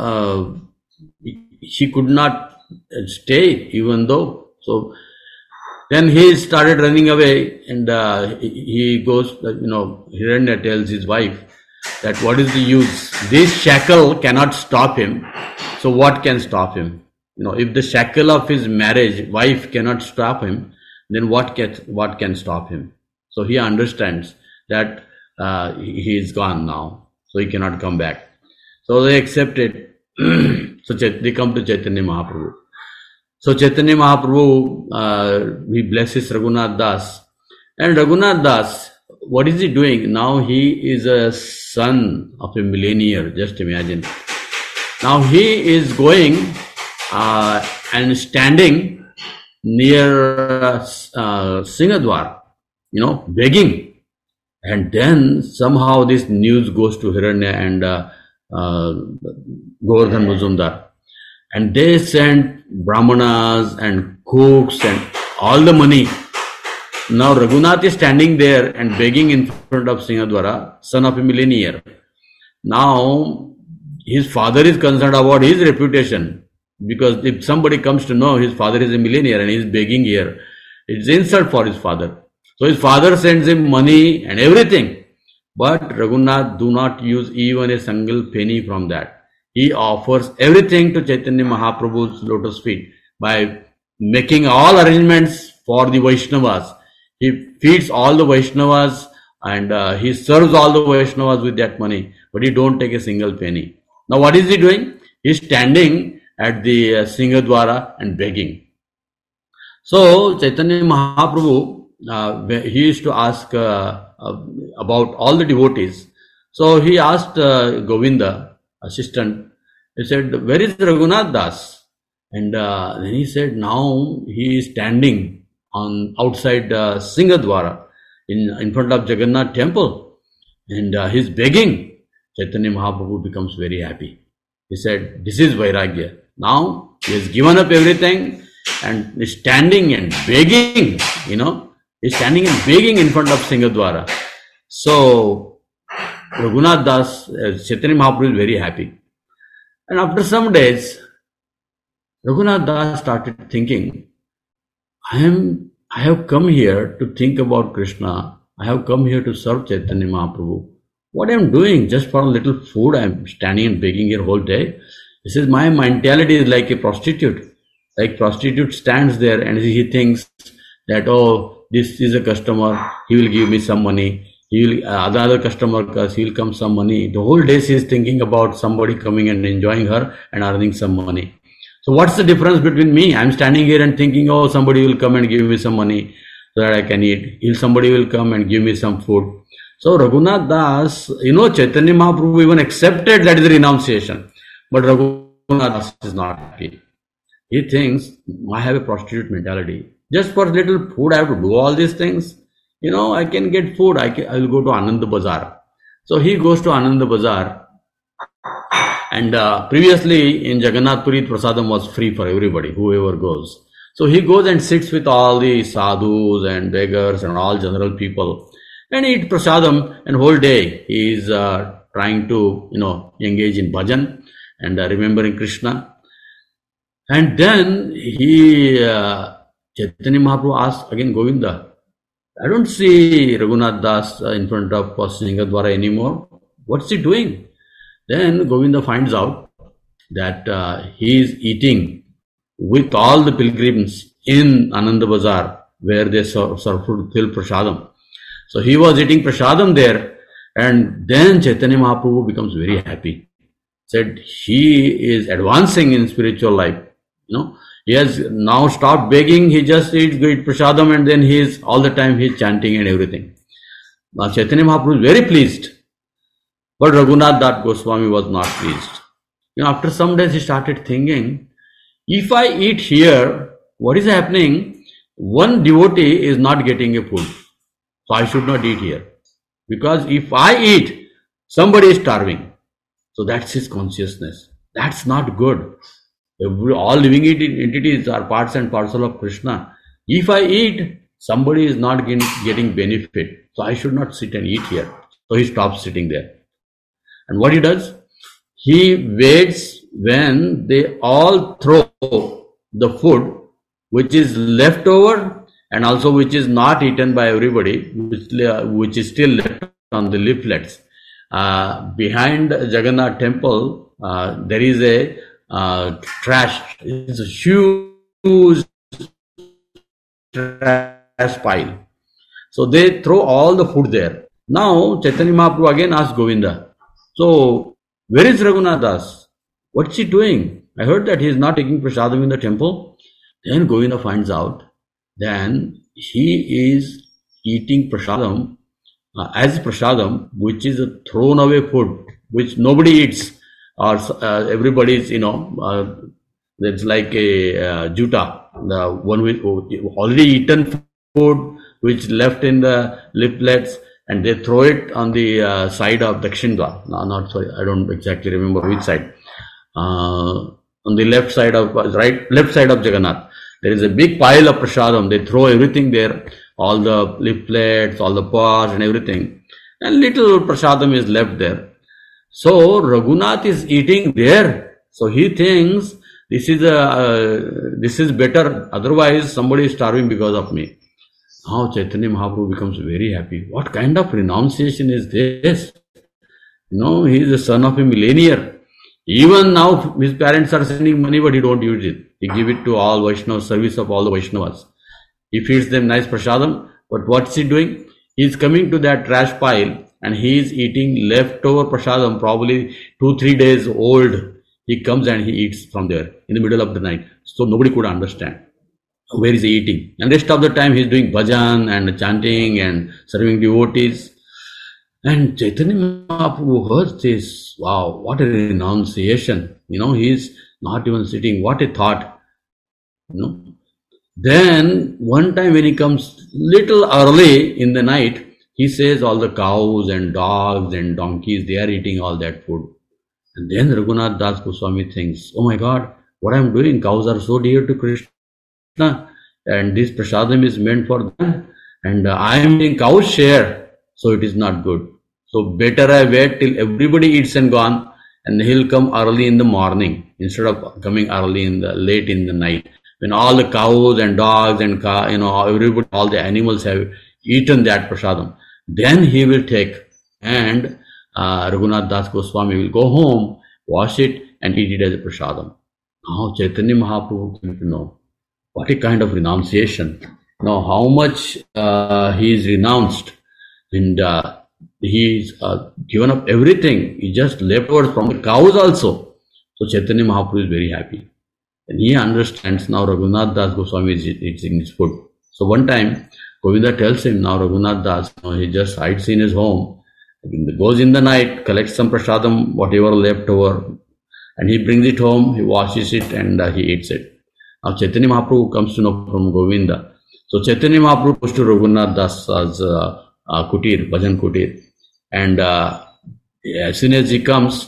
he could not stay, even though. So then he started running away, and he goes, Hiranya tells his wife that what is the use? This shackle cannot stop him. So what can stop him? If the shackle of his marriage, wife cannot stop him, then what can stop him? So he understands that he is gone now, so he cannot come back. So they accept it. So they come to Chaitanya Mahaprabhu. So Chaitanya Mahaprabhu, he blesses Raghunath Das. And Raghunath Das, what is he doing? Now he is a son of a millionaire, just imagine. Now he is going and standing near Singadwar, begging. And then somehow this news goes to Hiranya and Govardhan Majumdar. And they sent brahmanas and cooks and all the money. Now Raghunath is standing there and begging in front of Singadwara, son of a millionaire. Now his father is concerned about his reputation, because if somebody comes to know his father is a millionaire and he is begging here, it's insult for his father. So his father sends him money and everything. But Raghunath do not use even a single penny from that. he offers everything to Chaitanya Mahaprabhu's lotus feet by making all arrangements for the Vaishnavas. He feeds all the Vaishnavas and he serves all the Vaishnavas with that money, but he don't take a single penny. Now what is he doing? He's standing at the Singhdwara and begging. So Chaitanya Mahaprabhu, he used to ask about all the devotees. So he asked Govinda, assistant, he said, where is Raghunath Das? And then he said, now he is standing on outside Singhdwara in front of Jagannath temple, and he's begging. Chaitanya Mahaprabhu becomes very happy. He said, this is Vairagya. Now he has given up everything and is standing and begging, he's standing and begging in front of Singhdwara. So Raghunath Das, Chaitanya Mahaprabhu is very happy. And after some days, Raghunath Das started thinking, I have come here to think about Krishna. I have come here to serve Chaitanya Mahaprabhu. What I am doing just for a little food, I am standing and begging here whole day. He says, my mentality is like a prostitute. Like prostitute stands there and he thinks that, oh, this is a customer, he will give me some money. He will, other customer comes, he will come some money. The whole day she is thinking about somebody coming and enjoying her and earning some money. So what's the difference between me? I'm standing here and thinking, oh, somebody will come and give me some money so that I can eat. Somebody will come and give me some food. So Raghunath Das, Chaitanya Mahaprabhu even accepted that is a renunciation. But Raghunath Das is not happy. He thinks, I have a prostitute mentality. Just for little food, I have to do all these things. I can get food. I will go to Anand Bazar. So he goes to Anand Bazar. And previously in Jagannath Puri, prasadam was free for everybody, whoever goes. So he goes and sits with all the sadhus and beggars and all general people and eat prasadam, and whole day he is trying to, engage in bhajan and remembering Krishna. And then Chaitanya Mahaprabhu asked again Govinda, I don't see Raghunath Das in front of Singhdwara anymore. What's he doing? Then Govinda finds out that he is eating with all the pilgrims in Anand Bazar where they serve fill prasadam. So he was eating prasadam there, and then Chaitanya Mahaprabhu becomes very happy. Said he is advancing in spiritual life. He has now stopped begging, he just eats prasadam, and then he is all the time he is chanting and everything. Now Chaitanya Mahaprabhu is very pleased. But Raghunath Das Goswami was not pleased. After some days he started thinking, if I eat here, what is happening? One devotee is not getting a food. So I should not eat here. Because if I eat, somebody is starving. So that's his consciousness. That's not good. All living entities are parts and parcel of Krishna. If I eat, somebody is not getting benefit. So I should not sit and eat here. So he stops sitting there. And what he does? He waits when they all throw the food which is left over and also which is not eaten by everybody, which is still left on the leaflets. Behind Jagannath temple, there is a trash. It's a huge trash pile. So they throw all the food there. Now Chaitanya Mahaprabhu again asks Govinda, so, where is Raghunath Das? What's he doing? I heard that he is not taking prasadam in the temple. Then Govinda finds out, then he is eating prasadam as prasadam, which is a thrown away food, which nobody eats, or everybody is, it's like a juta, the one with already eaten food, which left in the leaflets, and they throw it on the side of Dakshindwar. No, not sorry, I don't exactly remember which side. On the left side of Jagannath, there is a big pile of prasadam. They throw everything there, all the leaflets, all the pots and everything, and little prasadam is left there. So Raghunath is eating there. So he thinks this is better. Otherwise, somebody is starving because of me. Now Chaitanya Mahaprabhu becomes very happy. What kind of renunciation is this? He is the son of a millionaire. Even now, his parents are sending money, but he don't use it. He give it to all Vaishnavas, service of all the Vaishnavas. He feeds them nice prasadam, but what's he doing? He's coming to that trash pile and he is eating leftover prasadam, probably 2-3 days old. He comes and he eats from there in the middle of the night. So nobody could understand where is he eating. And rest of the time he's doing bhajan and chanting and serving devotees. And Chaitanya Mahaprabhu heard this. Wow, what a renunciation. He's not even sitting. What a thought. Then one time when he comes little early in the night, he says all the cows and dogs and donkeys, they are eating all that food. And then Raghunath Das Goswami thinks, oh my God, what I'm doing? Cows are so dear to Krishna and this prasadam is meant for them. And I am in cow's share, so it is not good. So better I wait till everybody eats and gone and he'll come early in the morning instead of coming late in the night. When all the cows and dogs and everybody, all the animals have eaten that prasadam, then he will take and Raghunath Das Goswami will go home, wash it and eat it as a prasadam. Now Chaitanya Mahaprabhu came to know what a kind of renunciation. Now how much he is renounced and he is given up everything. He just left over from the cows also. So Chaitanya Mahaprabhu is very happy. And he understands now Raghunath Das Goswami is eating his food. So one time Govinda tells him, now Raghunath Das, he just hides in his home, goes in the night, collects some prasadam, whatever left over, and he brings it home, he washes it and he eats it. Now Chaitanya Mahaprabhu comes to know from Govinda. So Chaitanya Mahaprabhu goes to Raghunath Das's kutir, bhajan kutir. And as soon as he comes,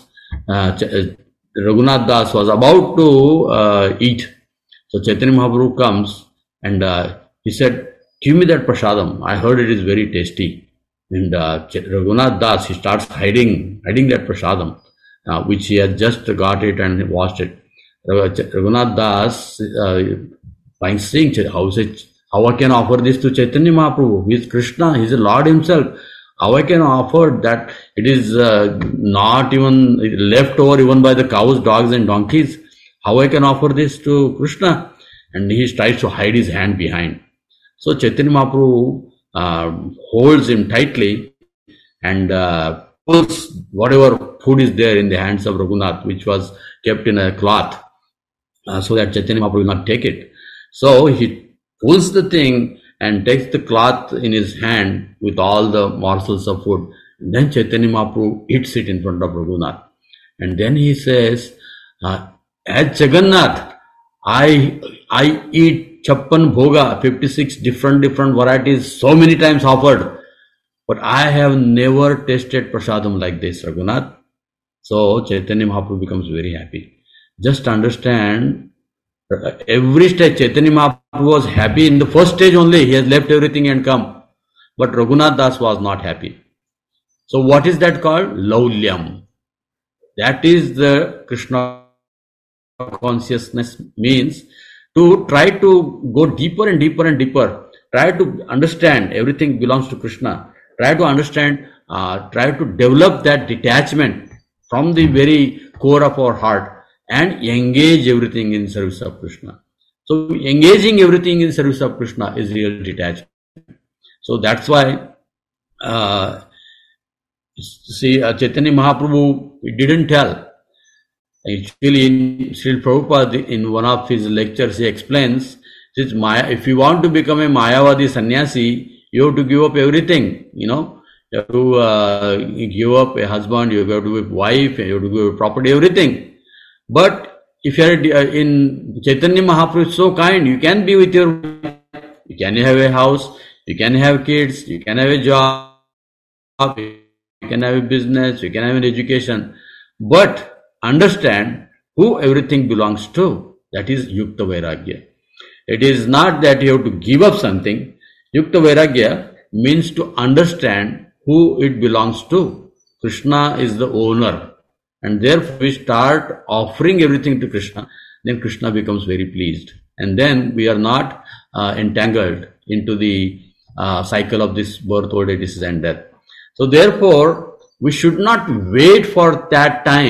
Raghunath Das was about to eat. So Chaitanya Mahaprabhu comes and he said, give me that prasadam. I heard it is very tasty. And Raghunath Das, he starts hiding that prasadam, which he has just got it and washed it. Raghunath Das, by saying, how I can offer this to Chaitanya Mahaprabhu? He is Krishna, he is the Lord himself. How I can offer that? It is not even left over even by the cows, dogs and donkeys. How I can offer this to Krishna? And he tries to hide his hand behind. So Chaitanya Mahaprabhu holds him tightly and pulls whatever food is there in the hands of Raghunath, which was kept in a cloth, so that Chaitanya Mahaprabhu will not take it. So he pulls the thing and takes the cloth in his hand with all the morsels of food. And then Chaitanya Mahaprabhu eats it in front of Raghunath. And then he says, as Jagannath, I eat Chappan Bhoga, 56 different varieties, so many times offered. But I have never tasted prasadam like this, Raghunath. So Chaitanya Mahaprabhu becomes very happy. Just understand, every stage Chaitanya Mahaprabhu was happy in the first stage only. He has left everything and come. But Raghunath Das was not happy. So what is that called? Laulyam. That is the Krishna consciousness, means to try to go deeper and deeper and deeper. Try to understand everything belongs to Krishna. Try to understand, try to develop that detachment from the very core of our heart and engage everything in service of Krishna. So engaging everything in service of Krishna is real detachment. So that's why, Chaitanya Mahaprabhu didn't tell. Actually, in Srila Prabhupada, in one of his lectures, he explains, says, if you want to become a Mayavadi sannyasi, you have to give up everything, You have to give up a husband, you have to give up a wife, you have to give up property, everything. But if you are in Chaitanya Mahaprabhu is so kind, you can be with your wife, you can have a house, you can have kids, you can have a job, you can have a business, you can have an education. But understand who everything belongs to. That is Yukta Vairagya. It is not that you have to give up something. Yukta Vairagya means to understand who it belongs to. Krishna is the owner. And therefore we start offering everything to Krishna. Then Krishna becomes very pleased. And then we are not entangled into the cycle of this birth, old age, and death. So therefore, we should not wait for that time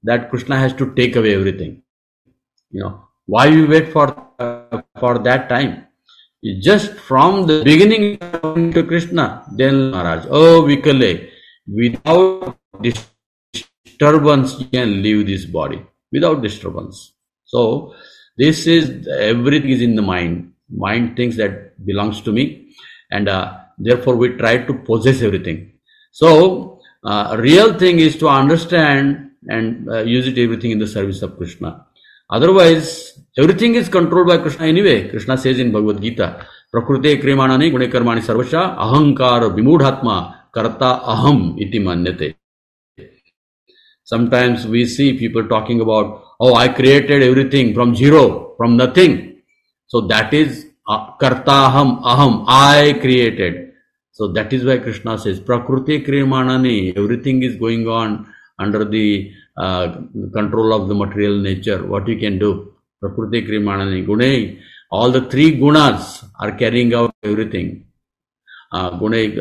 that Krishna has to take away everything. Why we wait for that time? Just from the beginning to Krishna, then Maharaj, oh Vikale, without disturbance you can leave this body, without disturbance. So this is, everything is in the mind. Mind thinks that belongs to me, and therefore we try to possess everything. So real thing is to understand and use it everything in the service of Krishna. Otherwise, everything is controlled by Krishna anyway. Krishna says in Bhagavad Gita, Prakrute krimanani gune karmani sarvasya ahankara vimudhatma karta aham iti manyate. Sometimes we see people talking about, oh, I created everything from zero, from nothing. So that is karta aham, I created. So that is why Krishna says, Prakrute krimanani, everything is going on under the control of the material nature. What you can do? Prakriti krimanani gune. All the three gunas are carrying out everything. Gune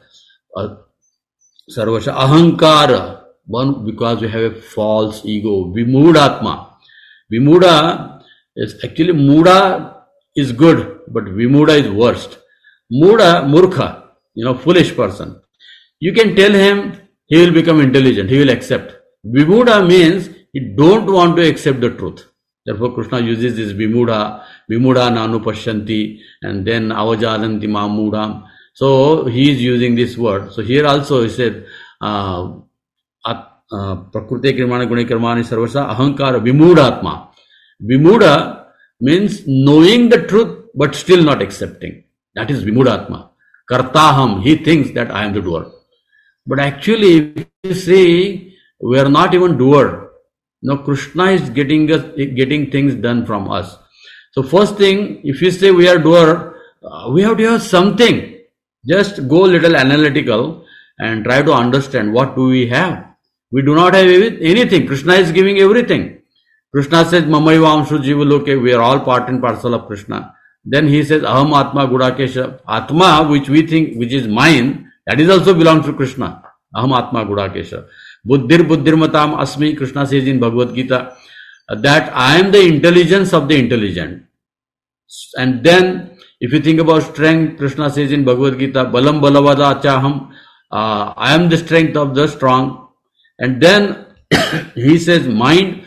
sarvasya ahankara. One, because we have a false ego. Vimudatma. Vimuda is actually, muda is good, but vimuda is worst. Muda, murkha, foolish person. You can tell him, he will become intelligent, he will accept. Vimuda means he don't want to accept the truth. Therefore Krishna uses this vimuda nanu pashyanti, and then avajalanti mamudam. So he is using this word. So here also he said, prakrute krimana gune karmani sarvasa ahankara vimudatma. Vimuda means knowing the truth but still not accepting. That is vimudatma. Kartaham, he thinks that I am the doer. But actually, if you see, we are not even doer. Krishna is getting things done from us. So first thing, if you say we are doer, we have to have something. Just go a little analytical and try to understand what do we have. We do not have anything. Krishna is giving everything. Krishna says, Mamaiva Amshu Jiva Loke, we are all part and parcel of Krishna. Then he says, Aham Atma Gudakesha. Atma, which we think, which is mine, that is also belongs to Krishna. Aham Atma Gudakesha. Buddhir Matam Asmi, Krishna says in Bhagavad Gita, that I am the intelligence of the intelligent. And then, if you think about strength, Krishna says in Bhagavad Gita, Balam Balavada Achaham, I am the strength of the strong. And then, he says, mind,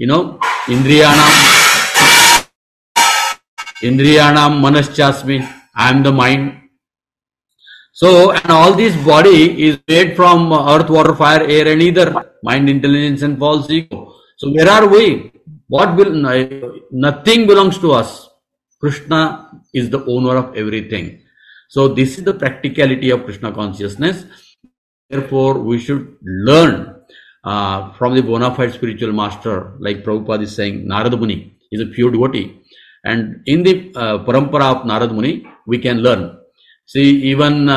Indriyanam Manaschasmi, I am the mind. So, and all this body is made from earth, water, fire, air and ether, mind, intelligence and false ego. So where are we? Nothing belongs to us. Krishna is the owner of everything. So this is the practicality of Krishna consciousness. Therefore, we should learn from the bona fide spiritual master, like Prabhupada is saying, Narada Muni is a pure devotee. And in the parampara of Narada Muni, we can learn. See, even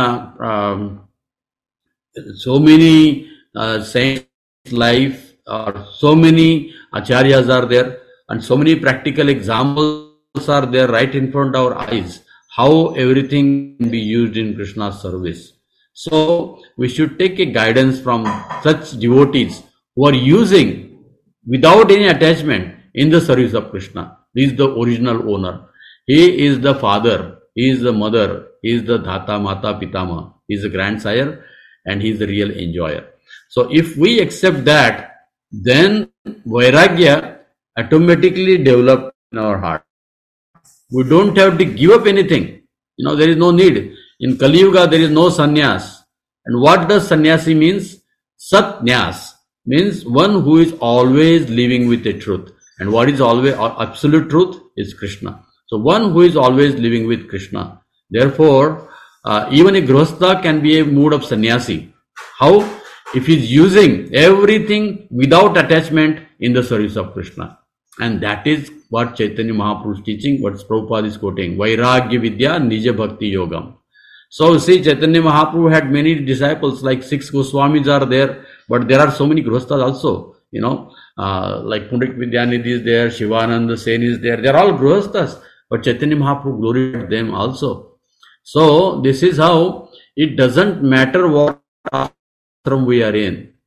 so many saints' life, or so many acharyas are there, and so many practical examples are there right in front of our eyes, how everything can be used in Krishna's service. So, we should take a guidance from such devotees who are using without any attachment in the service of Krishna. He is the original owner. He is the father. He is the mother. He is the dhata, mata, pitama. He is the grandsire, and he is the real enjoyer. So if we accept that, then vairagya automatically develops in our heart. We don't have to give up anything. There is no need. In Kali Yuga, there is no sannyas. And what does sannyasi means? Satnyas means one who is always living with the truth. And what is always absolute truth is Krishna. So one who is always living with Krishna. Therefore, even a grihastha can be a mood of sannyasi. How? If he is using everything without attachment in the service of Krishna. And that is what Chaitanya Mahaprabhu is teaching, what Prabhupada is quoting. Vairagya Vidya Nija Bhakti Yogam. So see, Chaitanya Mahaprabhu had many disciples, like 6 Goswamis are there, but there are so many grihasthas also. Like Pundik Vidyanidhi is there, Shivananda Sen is there. They are all grihasthas. But Chaitanya Mahaprabhu glorified them also. So this is how it doesn't matter what ashram we are in.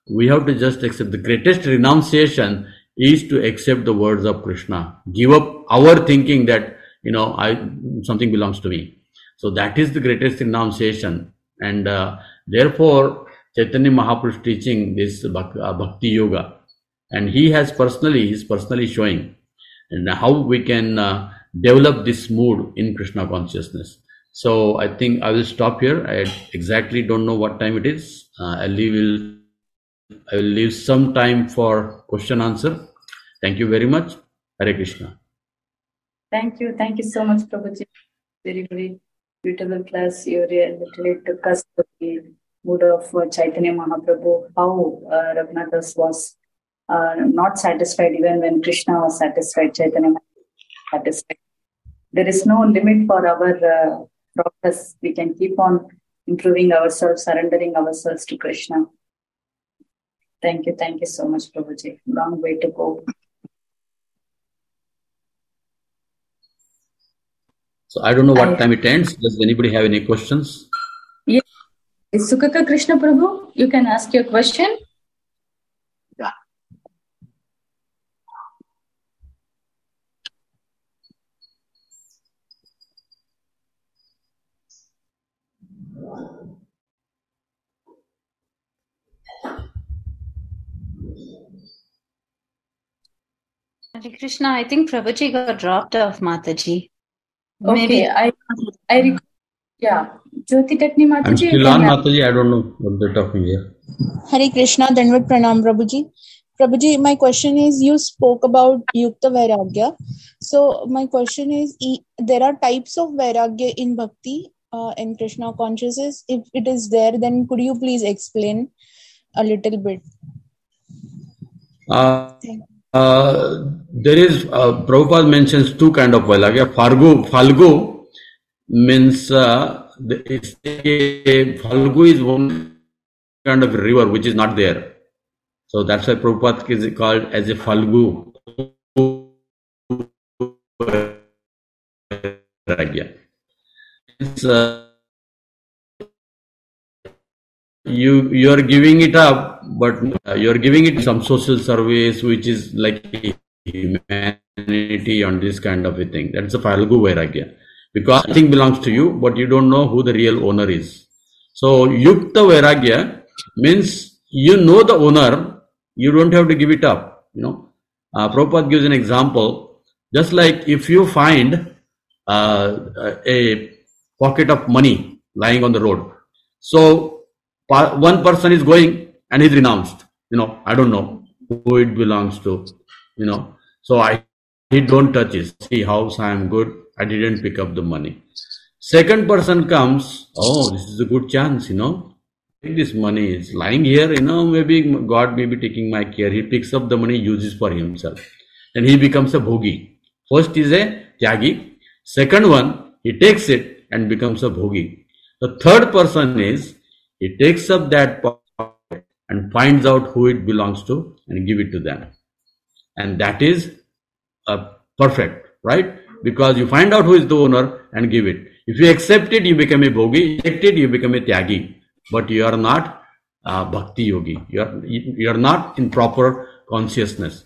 we have to just accept. The greatest renunciation is to accept the words of Krishna. Give up our thinking that, something belongs to me. So that is the greatest renunciation. And therefore, Chaitanya Mahaprabhu is teaching this Bhakti Yoga. And he's personally showing and how we can develop this mood in Krishna consciousness. So I think I will stop here. I exactly don't know what time it is. I will leave some time for question answer. Thank you very much. Hare Krishna. Thank you so much, Prabhuji. Very, very beautiful class. You literally took us to the mood of Chaitanya Mahaprabhu, how Raghunathas was not satisfied even when Krishna was satisfied, Chaitanya Mahaprabhu was satisfied. There is no limit for our progress. We can keep on improving ourselves, surrendering ourselves to Krishna. Thank you so much, Prabhuji. Long way to go. So I don't know what time it ends. Does anybody have any questions? Yes. Sukaka Krishna Prabhu, you can ask your question. Yeah. Hare Krishna, I think Prabhuji got dropped off, Mataji. Okay, maybe. I yeah. Jyoti Takni Mataji. I'm still on, Mataji. I don't know what they're talking here. Hare Krishna, Dandavat Pranam, Prabhuji. Prabhuji, my question is, you spoke about Yukta Vairagya. So my question is, there are types of Vairagya in Bhakti in Krishna consciousness. If it is there, then could you please explain a little bit? There is, Prabhupada mentions two kind of Vairagya. Falgu means, Falgu is one kind of river which is not there. So that's why Prabhupada is called as a Falgu Vairagya. It's, you are giving it up, but you are giving it some social service which is like humanity on this kind of a thing. That's a Falgu Vairagya. Because nothing belongs to you, but you don't know who the real owner is. So Yukta Vairagya means you know the owner, you don't have to give it up. Prabhupada gives an example. Just like if you find a pocket of money lying on the road. So one person is going and he's renounced. I don't know who it belongs to. So he don't touch it. See, house, I am good. I didn't pick up the money. Second person comes. Oh, this is a good chance. Take this money. It's lying here. Maybe God may be taking my care. He picks up the money, uses for himself, and he becomes a bhogi. First is a tyagi. Second one, he takes it and becomes a bhogi. The third person is he takes up that pocket and finds out who it belongs to and give it to them. And that is perfect, right? Because you find out who is the owner and give it. If you accept it, you become a bhogi. Reject it, you become a tyagi. But you are not bhakti yogi. You are not in proper consciousness.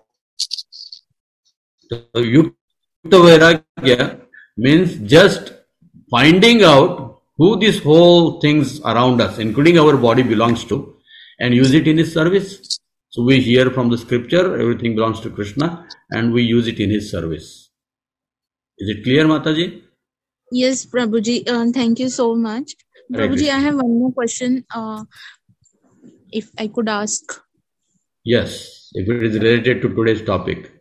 So Yukta Vairagya means just finding out who this whole things around us, including our body, belongs to, and use it in his service. So we hear from the scripture, everything belongs to Krishna, and we use it in his service. Is it clear, Mataji? Yes, Prabhuji. Thank you so much. Prabhuji, I have one more question. If I could ask. Yes, if it is related to today's topic.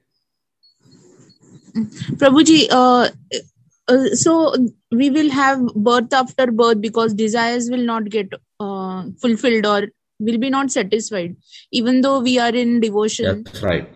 Prabhuji, so we will have birth after birth because desires will not get fulfilled or will be not satisfied. Even though we are in devotion. That's right.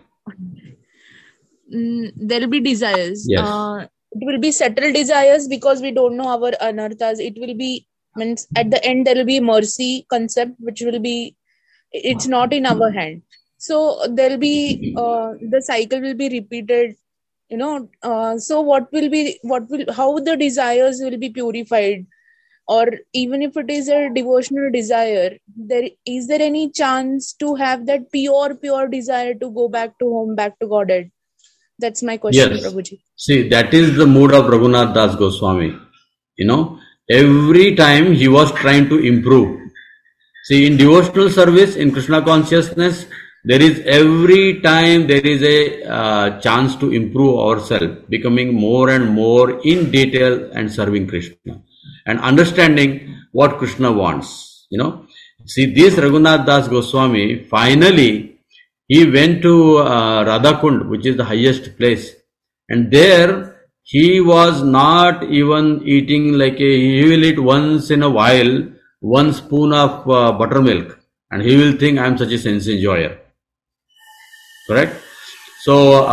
There will be desires. Yes. It will be settled desires because we don't know our anarthas. It will be, means at the end there will be mercy concept, which will be, it's not in our hand. So there will be, the cycle will be repeated, so how the desires will be purified? or even if it is a devotional desire, is there any chance to have that pure desire to go back to home, back to Godhead? That's my question, Yes. Prabhuji. See, that is the mood of Raghunath Das Goswami. Every time he was trying to improve. See, in devotional service, in Krishna consciousness, every time there is a chance to improve ourselves, becoming more and more in detail and serving Krishna and understanding what Krishna wants. See, this Raghunath Das Goswami, finally, he went to Radhakund, which is the highest place. And there, he was not even eating he will eat once in a while, 1 spoon of buttermilk. And he will think, I am such a sense enjoyer. Correct? So,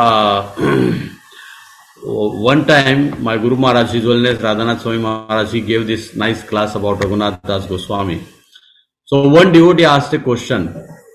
one time, my Guru Maharaj, His Holiness Radhanath Swami Maharaj, he gave this nice class about Raghunath Das Goswami. So, one devotee asked a question.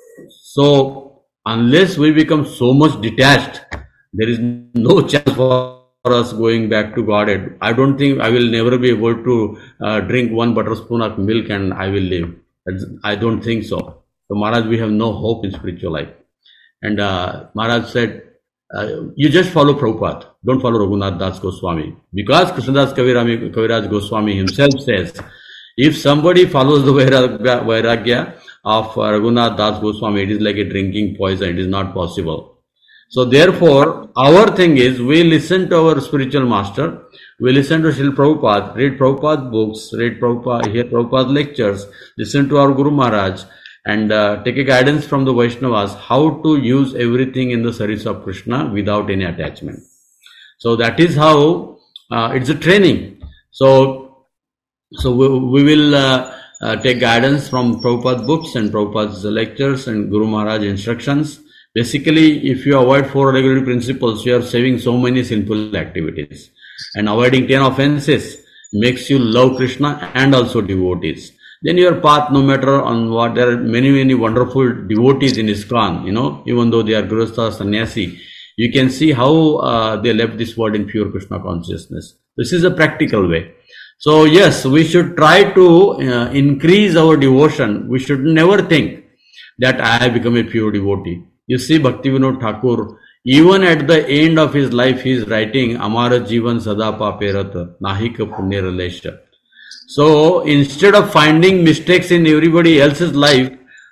So, unless we become so much detached, there is no chance for us going back to Godhead. I don't think I will never be able to drink 1 butter spoon of milk and I will live. I don't think so. So, Maharaj, we have no hope in spiritual life. And Maharaj said, you just follow Prabhupada. Don't follow Raghunath Das Goswami. Because Krishnadas Kaviraj Goswami himself says, if somebody follows the Vairagya of Raghunath Das Goswami, it is like a drinking poison. It is not possible. So therefore, our thing is, we listen to our spiritual master, we listen to Srila Prabhupada, read Prabhupada's books, hear Prabhupada's lectures, listen to our Guru Maharaj, and take a guidance from the Vaishnavas how to use everything in the service of Krishna without any attachment. So that is how it's a training. So we will take guidance from Prabhupada's books and Prabhupada's lectures and Guru Maharaj instructions. Basically, if you avoid 4 regulatory principles, you are saving so many sinful activities. And avoiding 10 offenses makes you love Krishna and also devotees. Then your path, no matter on what, there are many wonderful devotees in ISKCON, even though they are Grihastha, Sannyasi, you can see how they left this world in pure Krishna consciousness. This is a practical way. So yes, we should try to increase our devotion. We should never think that I have become a pure devotee. You see, Bhaktivinoda Thakur, even at the end of his life, he is writing, Amara Jivan Sada Paperat, Nahika Punya Relesha. So, instead of finding mistakes in everybody else's life,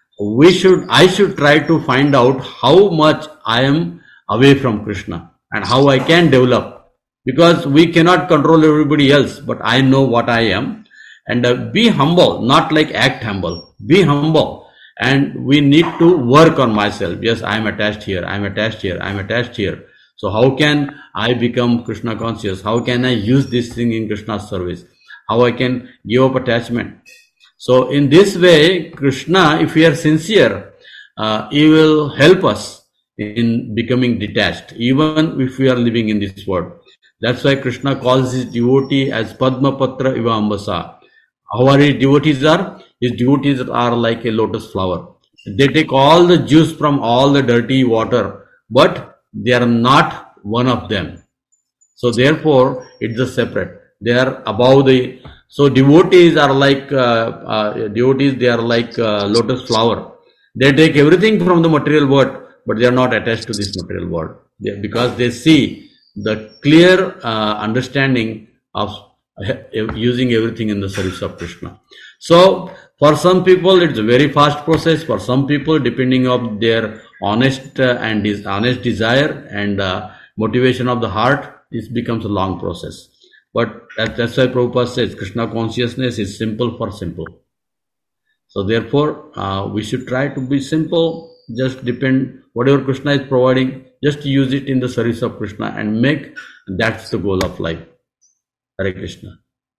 I should try to find out how much I am away from Krishna and how I can develop. Because we cannot control everybody else, but I know what I am. And be humble, not like act humble. Be humble. And we need to work on myself. Yes, I am attached here, I am attached here, I am attached here. So how can I become Krishna conscious? How can I use this thing in Krishna's service? How I can give up attachment? So in this way, Krishna, if we are sincere, he will help us in becoming detached, even if we are living in this world. That's why Krishna calls his devotee as Padma Patra Iva Ambasa. How are his devotees are? His devotees are like a lotus flower. They take all the juice from all the dirty water, but they are not one of them. So therefore, it's a separate. They are above the. So devotees are like they are like lotus flower. They take everything from the material world, but they are not attached to this material world because they see the clear understanding of using everything in the service of Krishna. So for some people it's a very fast process. For some people, depending on their honest desire and motivation of the heart, this becomes a long process. But that's why Prabhupada says Krishna consciousness is simple for simple. So therefore, we should try to be simple. Just depend whatever Krishna is providing, just use it in the service of Krishna and make that's the goal of life. Hare Krishna.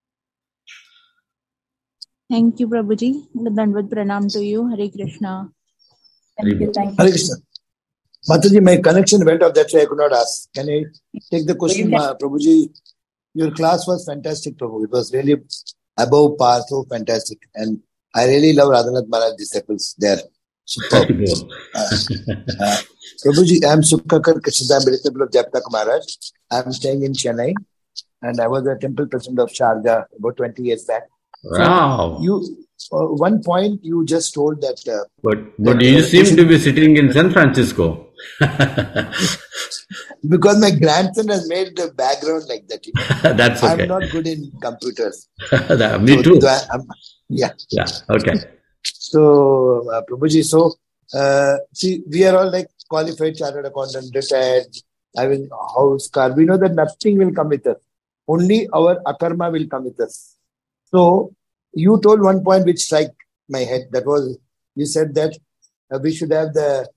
Thank you, Prabhuji. Dandavad pranam to you. Hare Krishna. Thank you. Hare Krishna. Mataji, my connection went off, that's why I could not ask. Can I take the question, Prabhuji? Your class was fantastic, Prabhu. It was really above par, so fantastic. And I really love Radhanath Maharaj disciples there. Superb. Prabhuji, I am Sukhakar Krishna, I am a disciple of Jayaprakash Maharaj. I am staying in Chennai and I was a temple president of Sharjah about 20 years back. Wow. One point you just told that. But you seem to be sitting in San Francisco. Because my grandson has made the background like that. That's okay. I'm not good in computers. Me too. Yeah. Okay. So, Prabhuji, see, we are all like qualified chartered accountant, retired, having house, car. We know that nothing will come with us. Only our akarma will come with us. So, you told one point which struck my head. That was, you said that we should have the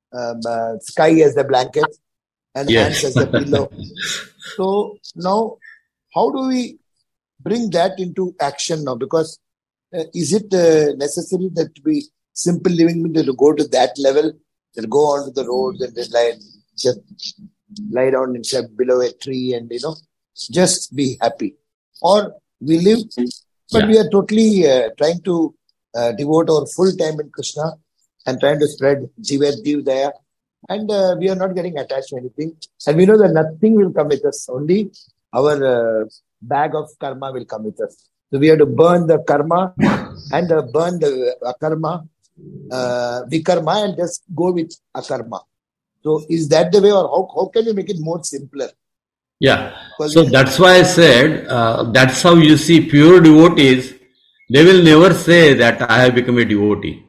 sky as the blanket and hands as the pillow. So, now, how do we bring that into action now? Because is it necessary that we simple living to go to that level, that go onto the roads and just lie down and below a tree and just be happy? Or we live, but we are totally trying to devote our full time in Krishna and trying to spread Jiva there, and we are not getting attached to anything, and we know that nothing will come with us, only our bag of karma will come with us. So we have to burn the karma and burn the akarma, vikarma, and just go with akarma. So is that the way, or how can you make it more simpler? Yeah. So that's why I said, that's how you see pure devotees. They will never say that I have become a devotee.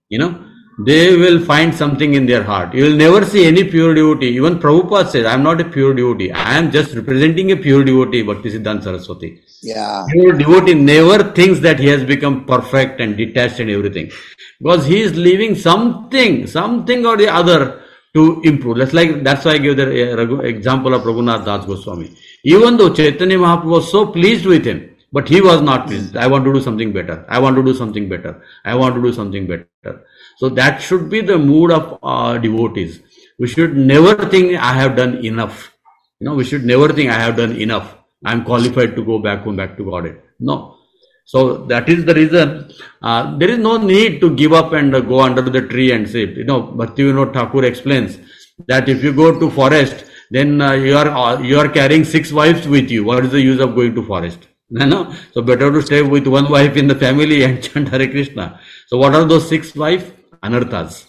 They will find something in their heart. You will never see any pure devotee. Even Prabhupada says, I am not a pure devotee. I am just representing a pure devotee, Bhaktisiddhanta Saraswati. Yeah. Pure devotee never thinks that he has become perfect and detached and everything. Because he is leaving something or the other to improve. That's why I gave the example of Raghunath Das Goswami. Even though Chaitanya Mahaprabhu was so pleased with him, but he was not pleased. I want to do something better. I want to do something better. I want to do something better. So that should be the mood of devotees. We should never think I have done enough. We should never think I have done enough. I am qualified to go back home, back to Godhead. No. So that is the reason. There is no need to give up and go under the tree and sit. Bhaktivinoda Thakur explains that if you go to forest, then you are carrying 6 wives with you. What is the use of going to forest? So better to stay with one wife in the family and chant Hare Krishna. So what are those 6 wives? Anarthas.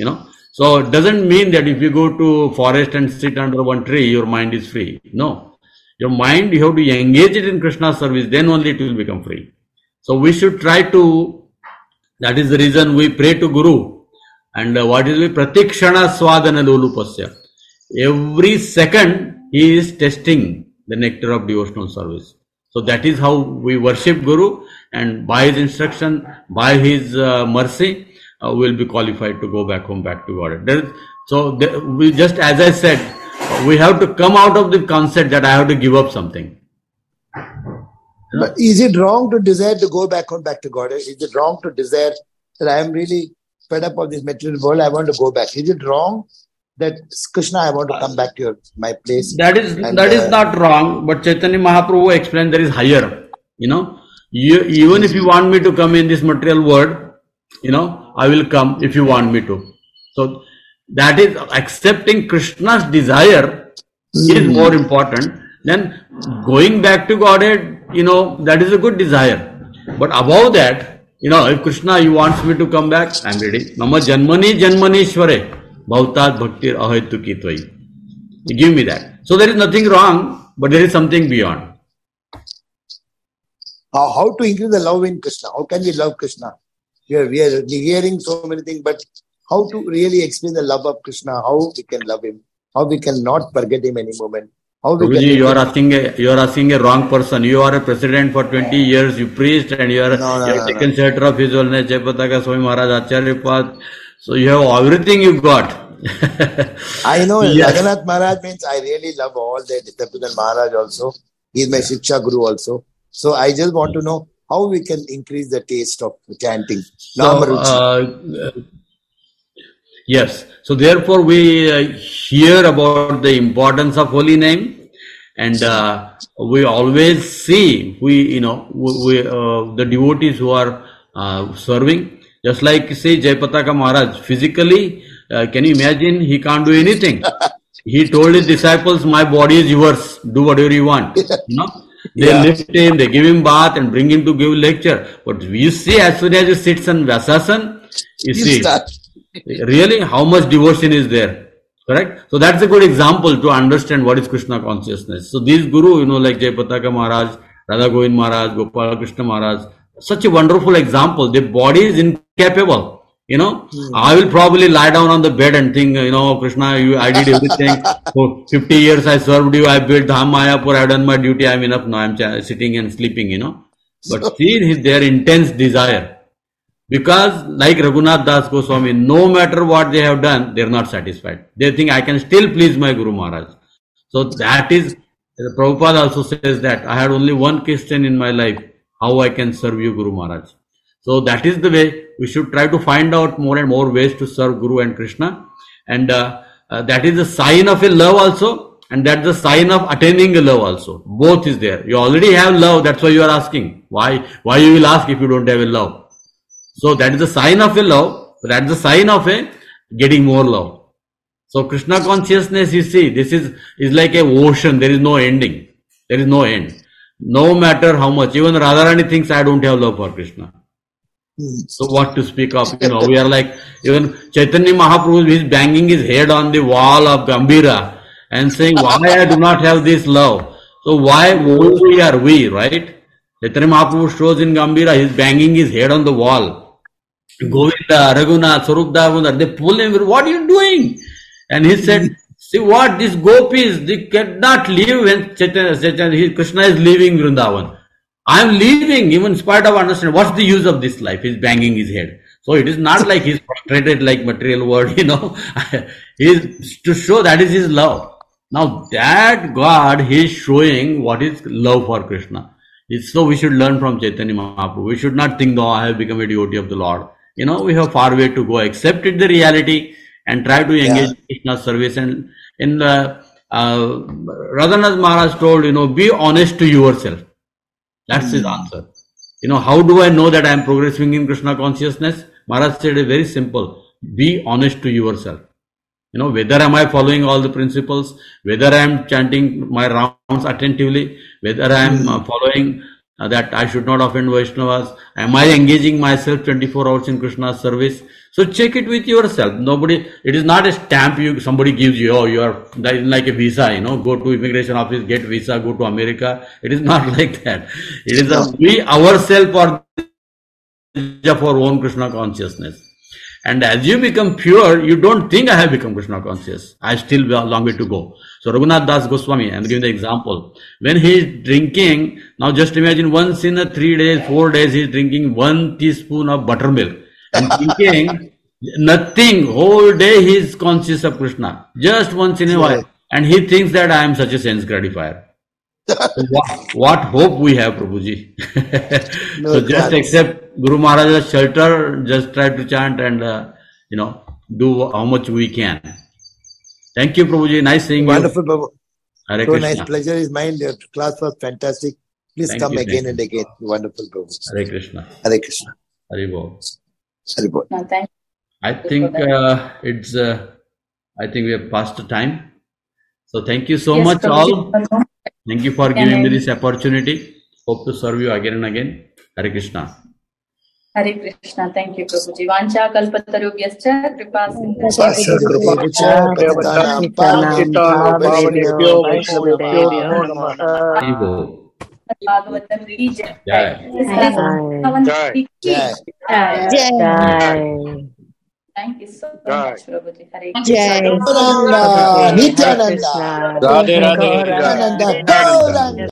So it doesn't mean that if you go to forest and sit under one tree, your mind is free. No. Your mind, you have to engage it in Krishna's service, then only it will become free. So we should try to, that is the reason we pray to Guru. And what is Pratikshana Swadana Lulupasya. Every second he is testing the nectar of devotional service. So that is how we worship Guru, and by his instruction, by his mercy, we will be qualified to go back home, back to God. We just, as I said, we have to come out of the concept that I have to give up something. But is it wrong to desire to go back home, back to God? Is it wrong to desire that I am really fed up of this material world, I want to go back? Is it wrong that Krishna, I want to come back to my place? That is not wrong, but Chaitanya Mahaprabhu explained there is higher. Even if you want me to come in this material world, I will come if you want me to. So that is accepting Krishna's desire is more important than going back to Godhead. That is a good desire. But above that, if Krishna, you wants me to come back, I am ready. Mama janmani janmanishware bhavtat bhaktir ahaitu tvai. Give me that. So there is nothing wrong, but there is something beyond. How to increase the love in Krishna? How can we love Krishna? We are hearing so many things, but how to really explain the love of Krishna? How we can love him? How we can not forget him any moment? Prabhuji, you are asking a wrong person. You are a president for 20 years. You preached and you are taken shelter of His Holiness Jayapataka Swami Maharaj Acharya Pad. So you have everything you got. I know. Jagannath Maharaj means I really love all the Diptapudan Maharaj also. He is my Shiksha Guru also. So I just want to know how we can increase the taste of chanting. Yes. So therefore we hear about the importance of holy name, and we always see the devotees who are serving. Just like say Jayapataka Maharaj, physically, can you imagine? He can't do anything. He told his disciples, "My body is yours. Do whatever you want." They lift him, they give him bath and bring him to give lecture. But you see, as soon as he sits on Vyasasan, you see really how much devotion is there. Correct? So that's a good example to understand what is Krishna consciousness. So these guru, like Jayapataka Maharaj, Radha Govind Maharaj, Gopal Krishna Maharaj, such a wonderful example. Their body is incapable. I will probably lie down on the bed and think, Krishna, I did everything. For 50 years I served you, I built Dham Mayapur, I've done my duty, I'm enough now, I'm sitting and sleeping, But see their intense desire. Because like Raghunath Das Goswami, no matter what they have done, they're not satisfied. They think I can still please my Guru Maharaj. So that is, Prabhupada also says that I had only one question in my life, how I can serve you Guru Maharaj. So that is the way we should try to find out more and more ways to serve Guru and Krishna. And that is a sign of a love also. And that's the sign of attaining a love also. Both is there. You already have love. That's why you are asking. Why you will ask if you don't have a love? So that is the sign of a love. That's the sign of a getting more love. So Krishna consciousness, you see, this is like a ocean. There is no ending. There is no end. No matter how much. Even Radharani thinks I don't have love for Krishna. So what to speak of, we are like, even Chaitanya Mahaprabhu is banging his head on the wall of Gambhira and saying, why I do not have this love? So why only are we, right? Chaitanya Mahaprabhu shows in Gambhira, he is banging his head on the wall. Govinda, Raghunath, Swarupdar, they pull him, what are you doing? And he said, see what, these gopis, they cannot leave when Krishna is leaving Vrindavan. I am leaving, even in spite of understanding. What's the use of this life? He's banging his head. So it is not like he's frustrated like material world, He's to show that is his love. Now that God, he is showing what is love for Krishna. So we should learn from Chaitanya Mahaprabhu. We should not think, no, I have become a devotee of the Lord. We have far way to go. Accept it, the reality, and try to engage in Krishna's service. And in the Radhanath Maharaj told, be honest to yourself. That's his answer. How do I know that I am progressing in Krishna consciousness? Maharaj said it very simple. Be honest to yourself. Whether am I following all the principles, whether I am chanting my rounds attentively, whether I am following that I should not offend Vaishnavas, am I engaging myself 24 hours in Krishna's service? So check it with yourself. It is not a stamp somebody gives you, you are like a visa, go to immigration office, get visa, go to America. It is not like that. It is we ourselves are of our own Krishna consciousness. And as you become pure, you don't think I have become Krishna conscious. I still have a long way to go. So Raghunath Das Goswami, I am giving the example. When he is drinking, now just imagine once in 3 days, 4 days, he is drinking 1 teaspoon of buttermilk. And thinking nothing, whole day he is conscious of Krishna. Just once in a while. And he thinks that I am such a sense gratifier. So what hope we have, Prabhuji? So just accept Guru Maharaj's shelter, just try to chant and, do how much we can. Thank you, Prabhuji. Nice seeing you. Wonderful, Prabhu. Hare so Krishna. Nice. Pleasure is mine. Your class was fantastic. Please come again and again. Wonderful, Prabhu. Hare Krishna. Hare Krishna. Hare Bol. Hare Bol. No, thank I think I think we have passed the time. So thank you so much all. Thank you for giving me this opportunity. Hope to serve you again and again. Hare Krishna. Hare Krishna. Thank you, Prabhuji. Vancha kalpatarubhyascha kripa Bhagavatam ki jai. Jai. Thank you so much, Prabhuji. Hare Jai. Krishna. Nityananda. Radhe Radhe. Nityananda.